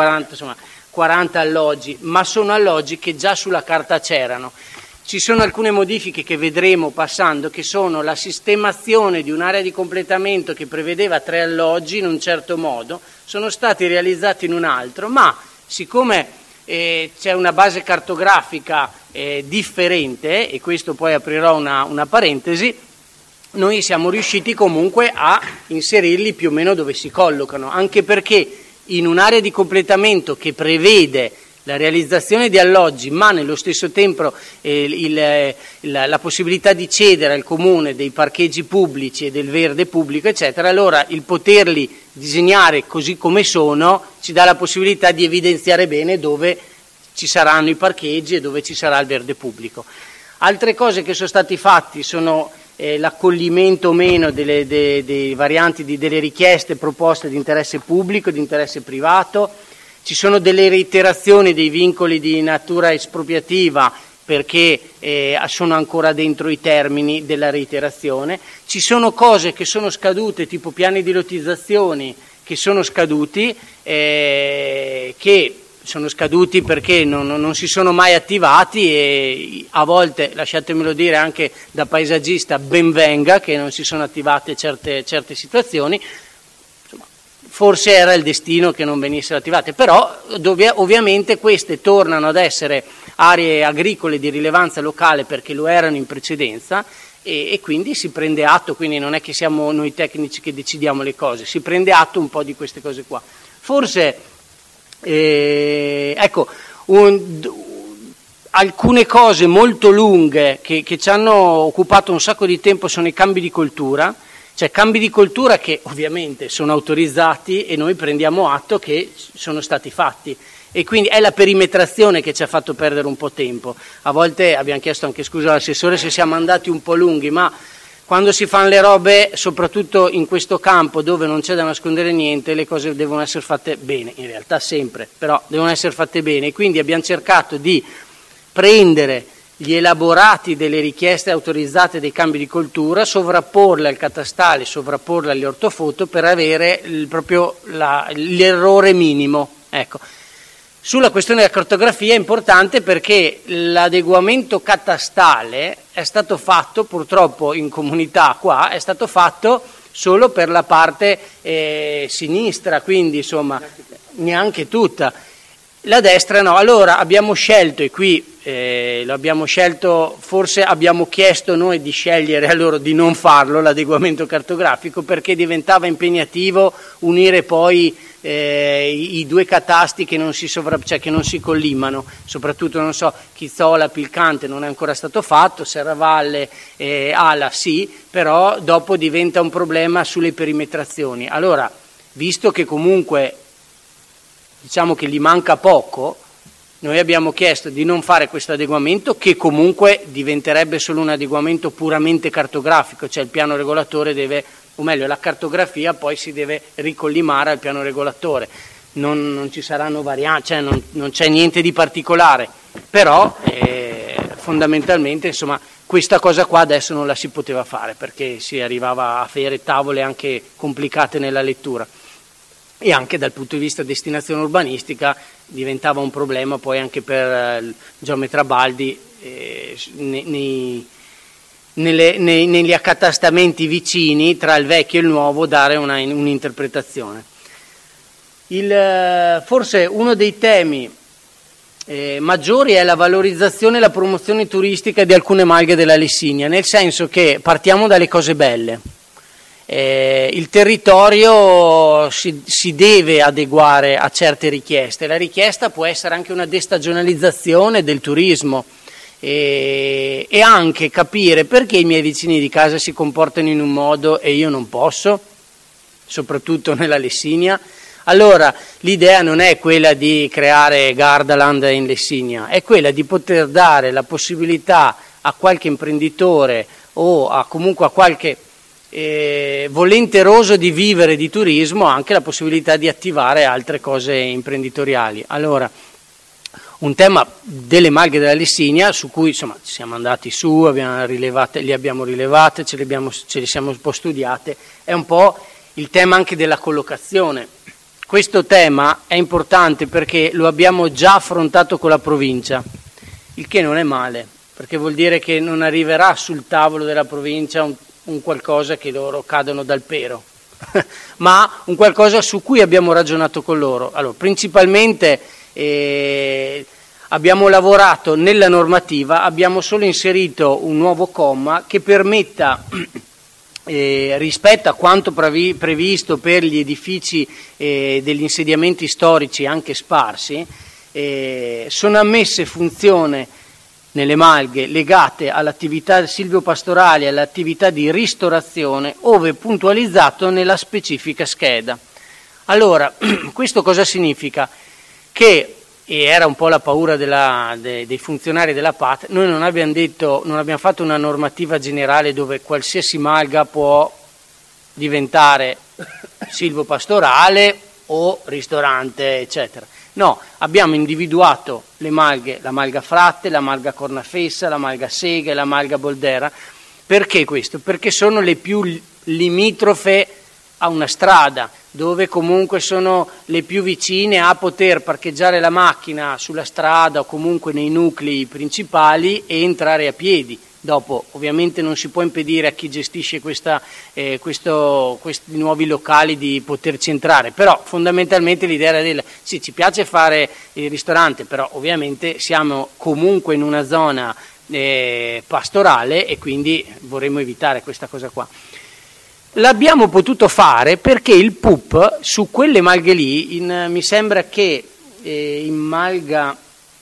alloggi, ma sono alloggi che già sulla carta c'erano. Ci sono alcune modifiche che vedremo passando, che sono la sistemazione di un'area di completamento che prevedeva 3 alloggi in un certo modo, sono stati realizzati in un altro, ma siccome c'è una base cartografica differente, e questo poi aprirò una parentesi, noi siamo riusciti comunque a inserirli più o meno dove si collocano, anche perché in un'area di completamento che prevede la realizzazione di alloggi, ma nello stesso tempo la possibilità di cedere al comune dei parcheggi pubblici e del verde pubblico, eccetera, allora il poterli disegnare così come sono ci dà la possibilità di evidenziare bene dove ci saranno i parcheggi e dove ci sarà il verde pubblico. Altre cose che sono stati fatti sono l'accoglimento o meno dei varianti delle richieste proposte di interesse pubblico e di interesse privato. Ci sono delle reiterazioni dei vincoli di natura espropriativa perché sono ancora dentro i termini della reiterazione. Ci sono cose che sono scadute, tipo piani di lottizzazioni che sono scaduti, perché non si sono mai attivati, e a volte, lasciatemelo dire anche da paesaggista, ben venga che non si sono attivate certe situazioni. Forse era il destino che non venissero attivate, però ovviamente queste tornano ad essere aree agricole di rilevanza locale perché lo erano in precedenza, e quindi si prende atto, quindi non è che siamo noi tecnici che decidiamo le cose, si prende atto un po' di queste cose qua. Forse, alcune cose molto lunghe che ci hanno occupato un sacco di tempo sono i cambi di coltura. Cioè cambi di coltura che ovviamente sono autorizzati e noi prendiamo atto che sono stati fatti, e quindi è la perimetrazione che ci ha fatto perdere un po' tempo. A volte abbiamo chiesto anche scusa all'assessore se siamo andati un po' lunghi, ma quando si fanno le robe, soprattutto in questo campo dove non c'è da nascondere niente, le cose devono essere fatte bene, in realtà sempre, però devono essere fatte bene, e quindi abbiamo cercato di prendere gli elaborati delle richieste autorizzate dei cambi di coltura, sovrapporle al catastale, sovrapporle agli ortofoto per avere l'errore minimo. Ecco. Sulla questione della cartografia è importante perché l'adeguamento catastale è stato fatto, purtroppo in comunità qua, è stato fatto solo per la parte sinistra, quindi insomma neanche tutta. La destra no. Allora abbiamo scelto, e qui lo abbiamo scelto, forse abbiamo chiesto noi di scegliere a loro di non farlo l'adeguamento cartografico, perché diventava impegnativo unire poi i due catasti che non si collimano, soprattutto non so, Chizzola, Pilcante non è ancora stato fatto, Serravalle, Ala sì, però dopo diventa un problema sulle perimetrazioni. Allora, visto che comunque diciamo che gli manca poco, noi abbiamo chiesto di non fare questo adeguamento, che comunque diventerebbe solo un adeguamento puramente cartografico, cioè il piano regolatore deve, o meglio la cartografia poi si deve ricollimare al piano regolatore. non ci saranno varianti, cioè non c'è niente di particolare, però fondamentalmente insomma questa cosa qua adesso non la si poteva fare perché si arrivava a fare tavole anche complicate nella lettura e anche dal punto di vista destinazione urbanistica diventava un problema poi anche per il geometra Baldi negli accatastamenti vicini tra il vecchio e il nuovo dare un'interpretazione. Forse uno dei temi maggiori è la valorizzazione e la promozione turistica di alcune malghe della Lessinia, nel senso che partiamo dalle cose belle. Il territorio si deve adeguare a certe richieste, la richiesta può essere anche una destagionalizzazione del turismo e anche capire perché i miei vicini di casa si comportano in un modo e io non posso, soprattutto nella Lessinia. Allora l'idea non è quella di creare Gardaland in Lessinia, è quella di poter dare la possibilità a qualche imprenditore o comunque a qualche volenteroso di vivere di turismo anche la possibilità di attivare altre cose imprenditoriali. Allora, un tema delle malghe della Lessinia su cui insomma ci siamo andati su, li abbiamo rilevate, ce le siamo un po' studiate, è un po' il tema anche della collocazione. Questo tema è importante perché lo abbiamo già affrontato con la provincia, il che non è male, perché vuol dire che non arriverà sul tavolo della provincia un qualcosa che loro cadono dal pero, ma un qualcosa su cui abbiamo ragionato con loro. Allora, principalmente abbiamo lavorato nella normativa, abbiamo solo inserito un nuovo comma che permetta rispetto a quanto previsto per gli edifici degli insediamenti storici anche sparsi, sono ammesse funzioni nelle malghe legate all'attività silvopastorale e all'attività di ristorazione ove puntualizzato nella specifica scheda. Allora, questo cosa significa? Che, e era un po' la paura dei funzionari della PAT, noi non abbiamo fatto una normativa generale dove qualsiasi malga può diventare silvopastorale o ristorante, eccetera. No, abbiamo individuato le malghe, la malga Fratte, la malga Cornafessa, la malga Sega e la malga Boldera. Perché questo? Perché sono le più limitrofe a una strada, dove comunque sono le più vicine a poter parcheggiare la macchina sulla strada o comunque nei nuclei principali e entrare a piedi. Dopo ovviamente non si può impedire a chi gestisce questi nuovi locali di poterci entrare, però fondamentalmente l'idea era sì, ci piace fare il ristorante, però ovviamente siamo comunque in una zona pastorale e quindi vorremmo evitare questa cosa qua. L'abbiamo potuto fare perché il PUP su quelle malghe lì, mi sembra che in malga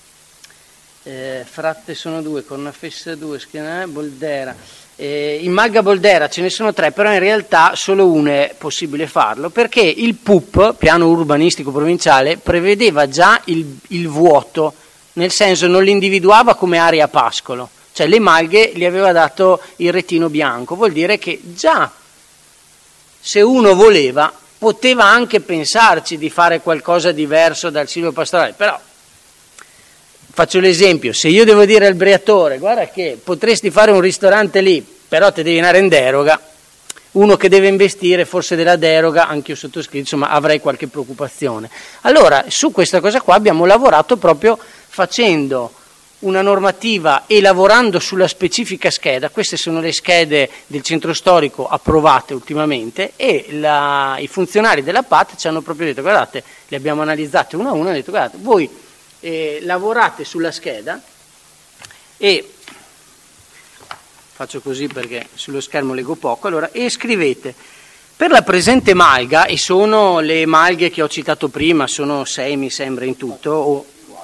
Fratte sono 2, Cornafessa 2, Boldera, in malga Boldera ce ne sono 3, però in realtà solo uno è possibile farlo perché il PUP, piano urbanistico provinciale, prevedeva già il vuoto, nel senso non li individuava come area pascolo, cioè le malghe gli aveva dato il retino bianco, vuol dire che già se uno voleva poteva anche pensarci di fare qualcosa diverso dal silvopastorale, però faccio l'esempio, se io devo dire al Briatore guarda che potresti fare un ristorante lì, però te devi andare in deroga, uno che deve investire forse della deroga, anche io sottoscritto, insomma avrei qualche preoccupazione. Allora su questa cosa qua abbiamo lavorato proprio facendo una normativa e lavorando sulla specifica scheda. Queste sono le schede del centro storico approvate ultimamente e i funzionari della PAT ci hanno proprio detto guardate, le abbiamo analizzate una a una e hanno detto guardate, voi lavorate sulla scheda e faccio così perché sullo schermo leggo poco, allora, e scrivete per la presente malga, e sono le malghe che ho citato prima, sono 6 mi sembra in tutto, o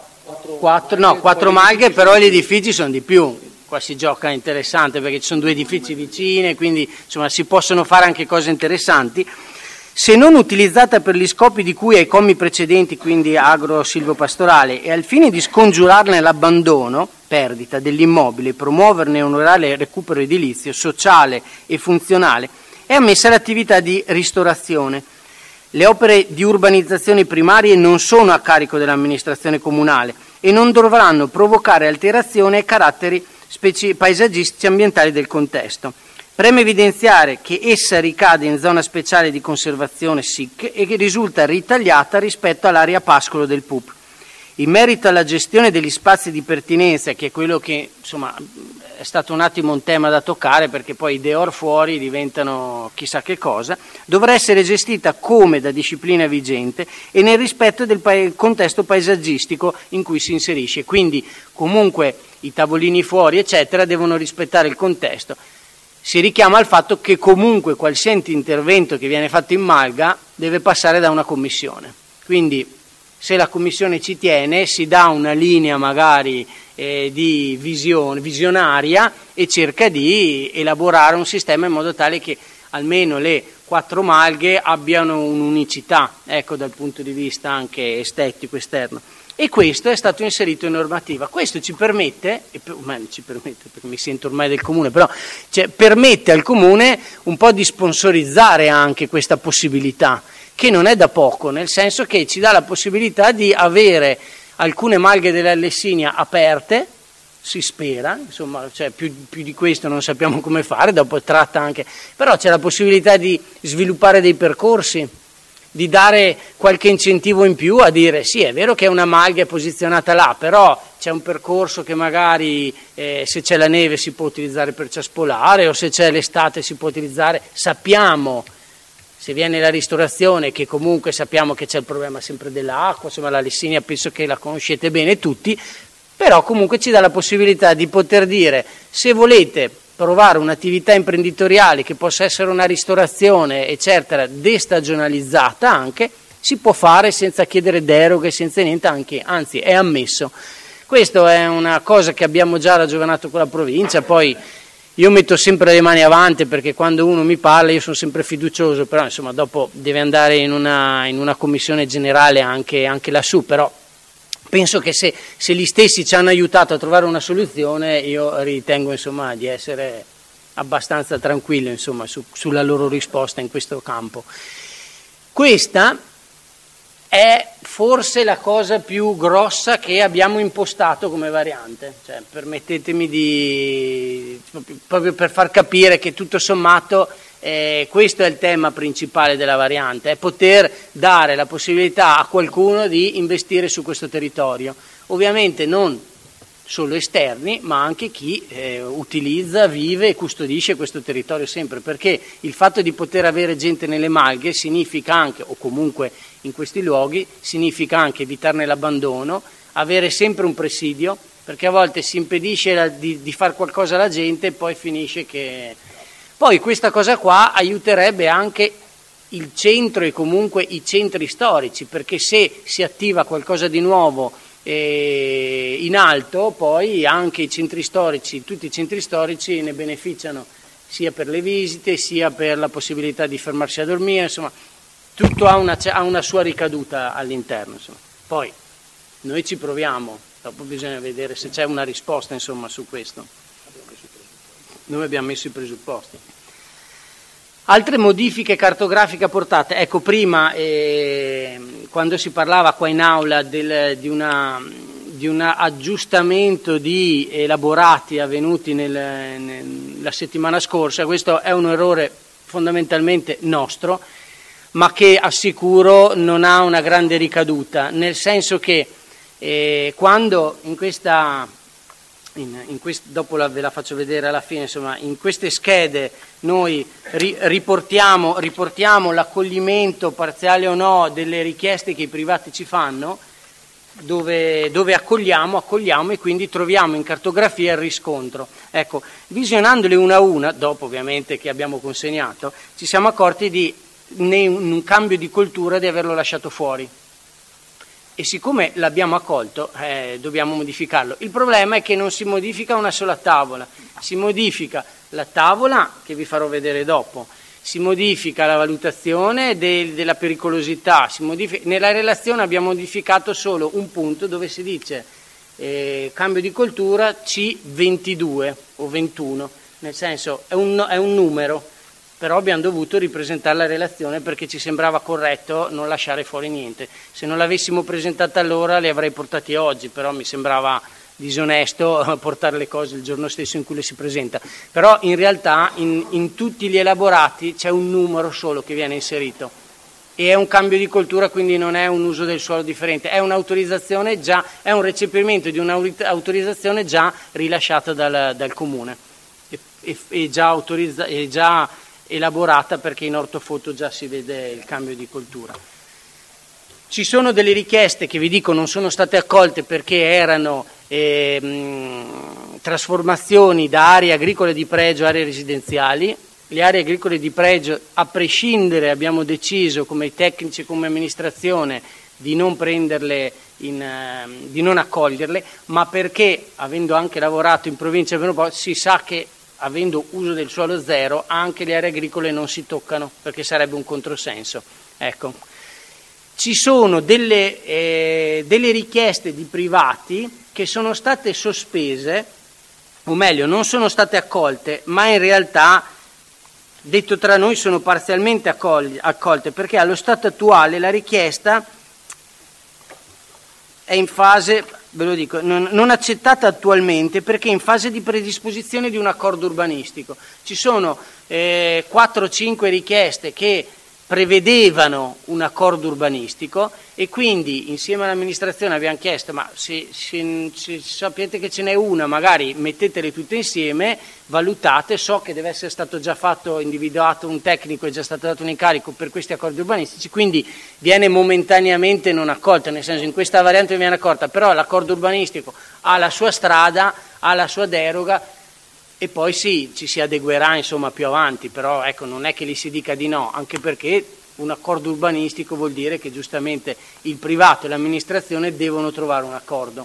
4 malghe, però gli edifici sono di più, qua si gioca interessante perché ci sono 2 edifici vicini, quindi insomma si possono fare anche cose interessanti. Se non utilizzata per gli scopi di cui ai commi precedenti, quindi agro-silvopastorale, e al fine di scongiurarne l'abbandono, perdita dell'immobile, promuoverne un reale recupero edilizio, sociale e funzionale, è ammessa l'attività di ristorazione. Le opere di urbanizzazione primarie non sono a carico dell'amministrazione comunale e non dovranno provocare alterazioni ai caratteri paesaggistici e ambientali del contesto. Preme evidenziare che essa ricade in zona speciale di conservazione SIC e che risulta ritagliata rispetto all'area pascolo del PUP. In merito alla gestione degli spazi di pertinenza, che è quello che insomma è stato un attimo un tema da toccare, perché poi i deor fuori diventano chissà che cosa, dovrà essere gestita come da disciplina vigente e nel rispetto del contesto paesaggistico in cui si inserisce. Quindi comunque i tavolini fuori eccetera devono rispettare il contesto. Si richiama al fatto che comunque qualsiasi intervento che viene fatto in malga deve passare da una commissione. Quindi se la commissione ci tiene si dà una linea magari di visionaria e cerca di elaborare un sistema in modo tale che almeno le 4 malghe abbiano un'unicità, ecco, dal punto di vista anche estetico esterno. E questo è stato inserito in normativa. Questo ci permette, perché mi sento ormai del comune, però permette al comune un po' di sponsorizzare anche questa possibilità, che non è da poco, nel senso che ci dà la possibilità di avere alcune malghe della Lessinia aperte, si spera, insomma, più di questo non sappiamo come fare, dopo tratta anche, però c'è la possibilità di sviluppare dei percorsi, di dare qualche incentivo in più a dire sì, è vero che una malga è posizionata là, però c'è un percorso che magari se c'è la neve si può utilizzare per ciaspolare, o se c'è l'estate si può utilizzare, sappiamo, se viene la ristorazione, che comunque sappiamo che c'è il problema sempre dell'acqua, insomma la Lessinia penso che la conoscete bene tutti, però comunque ci dà la possibilità di poter dire se volete provare un'attività imprenditoriale che possa essere una ristorazione eccetera, destagionalizzata anche, si può fare senza chiedere deroghe, senza niente, anche, anzi è ammesso. Questo è una cosa che abbiamo già ragionato con la provincia, poi io metto sempre le mani avanti perché quando uno mi parla io sono sempre fiducioso, però insomma dopo deve andare in una commissione generale anche lassù, però penso che se gli stessi ci hanno aiutato a trovare una soluzione, io ritengo insomma di essere abbastanza tranquillo insomma sulla loro risposta in questo campo. Questa è forse la cosa più grossa che abbiamo impostato come variante, cioè, permettetemi proprio per far capire che tutto sommato questo è il tema principale della variante, è poter dare la possibilità a qualcuno di investire su questo territorio, ovviamente non solo esterni ma anche chi utilizza, vive e custodisce questo territorio sempre, perché il fatto di poter avere gente nelle malghe significa anche, o comunque in questi luoghi, significa anche evitarne l'abbandono, avere sempre un presidio, perché a volte si impedisce di fare qualcosa alla gente e poi finisce che... Poi questa cosa qua aiuterebbe anche il centro e comunque i centri storici, perché se si attiva qualcosa di nuovo in alto, poi anche i centri storici, tutti i centri storici ne beneficiano, sia per le visite, sia per la possibilità di fermarsi a dormire, insomma, tutto ha una sua ricaduta all'interno. Insomma. Poi noi ci proviamo, dopo bisogna vedere se c'è una risposta insomma, su questo. Noi abbiamo messo i presupposti. Altre modifiche cartografiche apportate, ecco prima quando si parlava qua in aula di un aggiustamento di elaborati avvenuti la settimana scorsa, questo è un errore fondamentalmente nostro, ma che assicuro non ha una grande ricaduta, nel senso che quando dopo ve la faccio vedere alla fine, insomma, in queste schede noi riportiamo l'accoglimento parziale o no delle richieste che i privati ci fanno, dove accogliamo e quindi troviamo in cartografia il riscontro. Ecco, visionandole una a una, dopo ovviamente che abbiamo consegnato, ci siamo accorti in un cambio di coltura di averlo lasciato fuori. E siccome l'abbiamo accolto dobbiamo modificarlo. Il problema è che non si modifica una sola tavola, si modifica la tavola che vi farò vedere dopo, si modifica la valutazione della pericolosità, nella relazione abbiamo modificato solo un punto dove si dice cambio di coltura C22 o 21, nel senso è un numero, però abbiamo dovuto ripresentare la relazione perché ci sembrava corretto non lasciare fuori niente. Se non l'avessimo presentata allora li avrei portati oggi, però mi sembrava disonesto portare le cose il giorno stesso in cui le si presenta. Però in realtà in tutti gli elaborati c'è un numero solo che viene inserito e è un cambio di coltura, quindi non è un uso del suolo differente, è un'autorizzazione già, è un recepimento di un'autorizzazione già rilasciata dal comune e già elaborata, perché in ortofoto già si vede il cambio di coltura. Ci sono delle richieste che vi dico non sono state accolte perché erano trasformazioni da aree agricole di pregio a aree residenziali. Le aree agricole di pregio, a prescindere, abbiamo deciso come tecnici e come amministrazione di non prenderle, di non accoglierle, ma perché, avendo anche lavorato in provincia di Venosa, si sa che avendo uso del suolo zero anche le aree agricole non si toccano, perché sarebbe un controsenso. Ecco. Ci sono delle richieste di privati che sono state sospese, o meglio non sono state accolte, ma in realtà, detto tra noi, sono parzialmente accolte, perché allo stato attuale la richiesta è in fase, ve lo dico, non accettata attualmente perché è in fase di predisposizione di un accordo urbanistico. Ci sono 4-5 richieste che prevedevano un accordo urbanistico e quindi insieme all'amministrazione abbiamo chiesto: ma se sapete che ce n'è una, magari mettetele tutte insieme, valutate. So che deve essere stato già fatto, individuato un tecnico, è già stato dato un incarico per questi accordi urbanistici, quindi viene momentaneamente non accolta, nel senso in questa variante non viene accolta, però l'accordo urbanistico ha la sua strada, ha la sua deroga e poi sì, ci si adeguerà insomma più avanti, però ecco, non è che gli si dica di no, anche perché un accordo urbanistico vuol dire che giustamente il privato e l'amministrazione devono trovare un accordo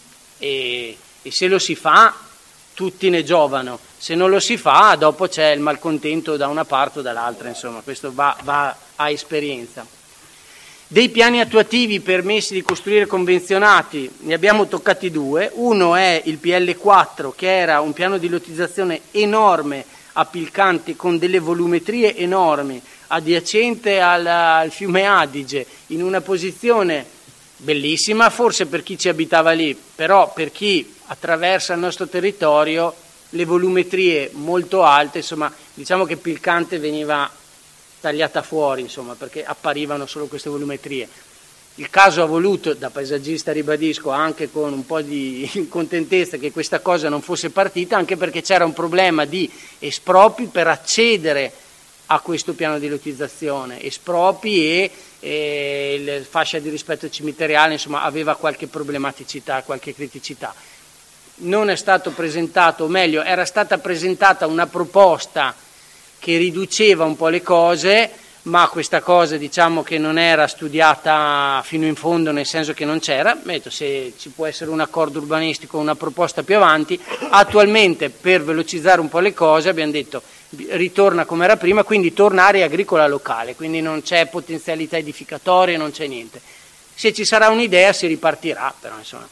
e se lo si fa tutti ne giovano, se non lo si fa dopo c'è il malcontento da una parte o dall'altra, insomma questo va a esperienza. Dei piani attuativi permessi di costruire convenzionati ne abbiamo toccati 2, uno è il PL4 che era un piano di lottizzazione enorme a Pilcante con delle volumetrie enormi, adiacente al fiume Adige, in una posizione bellissima, forse per chi ci abitava lì, però per chi attraversa il nostro territorio le volumetrie molto alte, insomma diciamo che Pilcante veniva tagliata fuori, insomma, perché apparivano solo queste volumetrie. Il caso ha voluto, da paesaggista ribadisco, anche con un po' di contentezza, che questa cosa non fosse partita, anche perché c'era un problema di espropri per accedere a questo piano di lottizzazione, espropri e la fascia di rispetto cimiteriale, insomma, aveva qualche problematicità, qualche criticità. Non è stato presentato, o meglio, era stata presentata una proposta che riduceva un po' le cose, ma questa cosa diciamo che non era studiata fino in fondo, nel senso che non c'era. Se ci può essere un accordo urbanistico, una proposta più avanti. Attualmente, per velocizzare un po' le cose, abbiamo detto ritorna come era prima, quindi torna area agricola locale, quindi non c'è potenzialità edificatoria, non c'è niente. Se ci sarà un'idea si ripartirà, però insomma.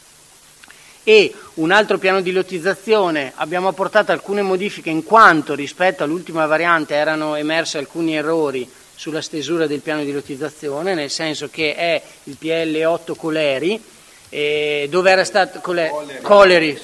E un altro piano di lottizzazione, abbiamo apportato alcune modifiche in quanto rispetto all'ultima variante erano emersi alcuni errori sulla stesura del piano di lottizzazione, nel senso che è il PL8 Coleri, dove era stato Coleri,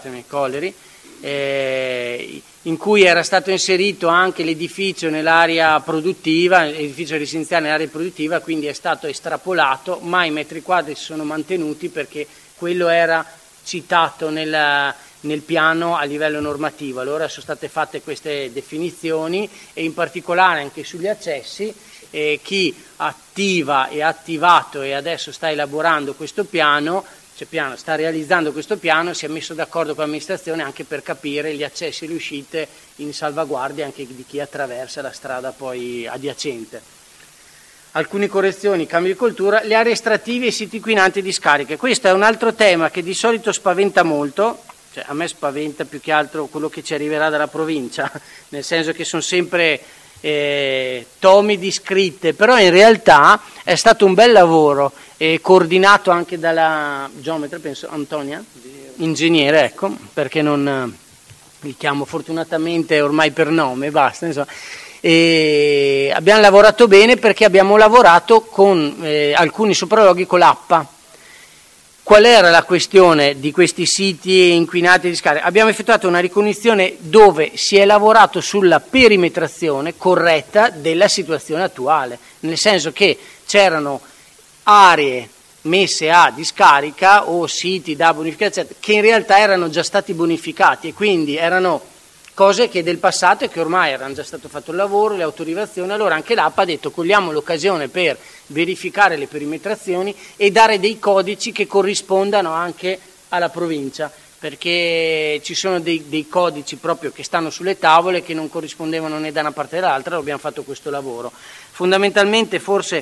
in cui era stato inserito anche l'edificio nell'area produttiva, l'edificio residenziale nell'area produttiva, quindi è stato estrapolato, ma i metri quadri si sono mantenuti perché quello era citato nel piano a livello normativo. Allora sono state fatte queste definizioni e in particolare anche sugli accessi chi attiva e ha attivato e adesso sta elaborando questo piano, sta realizzando questo piano, si è messo d'accordo con l'amministrazione anche per capire gli accessi e le uscite in salvaguardia anche di chi attraversa la strada poi adiacente. Alcune correzioni, cambi di coltura, le aree estrattive e i siti inquinanti di discariche. Questo è un altro tema che di solito spaventa molto, cioè a me spaventa più che altro quello che ci arriverà dalla provincia, nel senso che sono sempre tomi di scritte, però in realtà è stato un bel lavoro, coordinato anche dalla geometra, penso, Antonia? Ingegnere, ecco, perché non li chiamo fortunatamente ormai per nome, basta, insomma. E abbiamo lavorato bene perché abbiamo lavorato con alcuni sopralluoghi con l'APPA. Qual era la questione di questi siti inquinati di scarica? Abbiamo effettuato una ricognizione dove si è lavorato sulla perimetrazione corretta della situazione attuale, nel senso che c'erano aree messe a discarica o siti da bonificazione che in realtà erano già stati bonificati e quindi erano cose che del passato e che ormai erano già stato fatto il lavoro, le autorizzazioni. Allora anche l'APPA ha detto: cogliamo l'occasione per verificare le perimetrazioni e dare dei codici che corrispondano anche alla provincia, perché ci sono dei codici proprio che stanno sulle tavole che non corrispondevano né da una parte né dall'altra. Abbiamo fatto questo lavoro. Fondamentalmente forse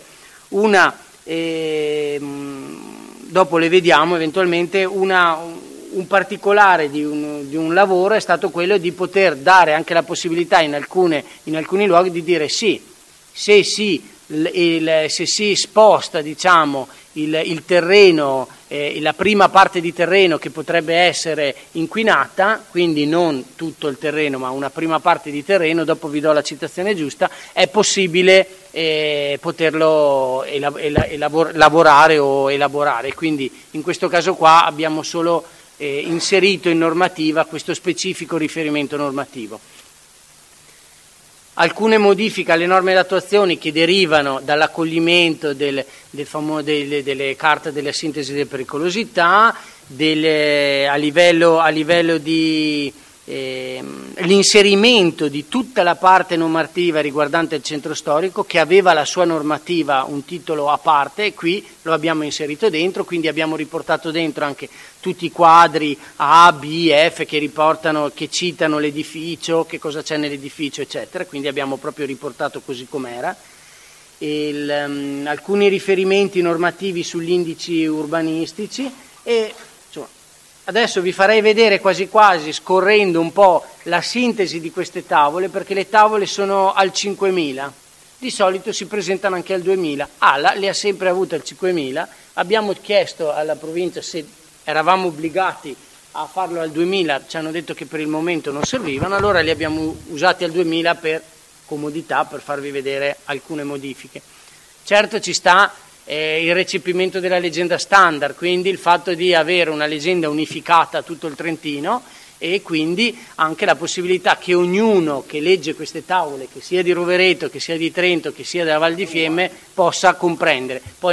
dopo le vediamo eventualmente, un particolare di un lavoro è stato quello di poter dare anche la possibilità in alcuni luoghi di dire sì, se si sposta, diciamo, il terreno, la prima parte di terreno che potrebbe essere inquinata, quindi non tutto il terreno ma una prima parte di terreno, dopo vi do la citazione giusta, è possibile poterlo lavorare o elaborare. Quindi in questo caso qua abbiamo solo inserito in normativa questo specifico riferimento normativo. Alcune modifiche alle norme d'attuazione che derivano dall'accoglimento delle carte della sintesi delle pericolosità, a livello di l'inserimento di tutta la parte normativa riguardante il centro storico, che aveva la sua normativa, un titolo a parte, e qui lo abbiamo inserito dentro, quindi abbiamo riportato dentro anche tutti i quadri A, B, F che citano l'edificio, che cosa c'è nell'edificio, eccetera. Quindi abbiamo proprio riportato così com'era. Alcuni riferimenti normativi sugli indici urbanistici e adesso vi farei vedere quasi quasi, scorrendo un po', la sintesi di queste tavole, perché le tavole sono al 5.000, di solito si presentano anche al 2.000, ALA le ha sempre avute al 5.000, abbiamo chiesto alla provincia se eravamo obbligati a farlo al 2.000, ci hanno detto che per il momento non servivano, allora li abbiamo usati al 2.000 per comodità, per farvi vedere alcune modifiche. Certo ci sta il recepimento della leggenda standard, quindi il fatto di avere una leggenda unificata a tutto il Trentino e quindi anche la possibilità che ognuno che legge queste tavole, che sia di Rovereto, che sia di Trento, che sia della Val di Fiemme, possa comprendere. Poi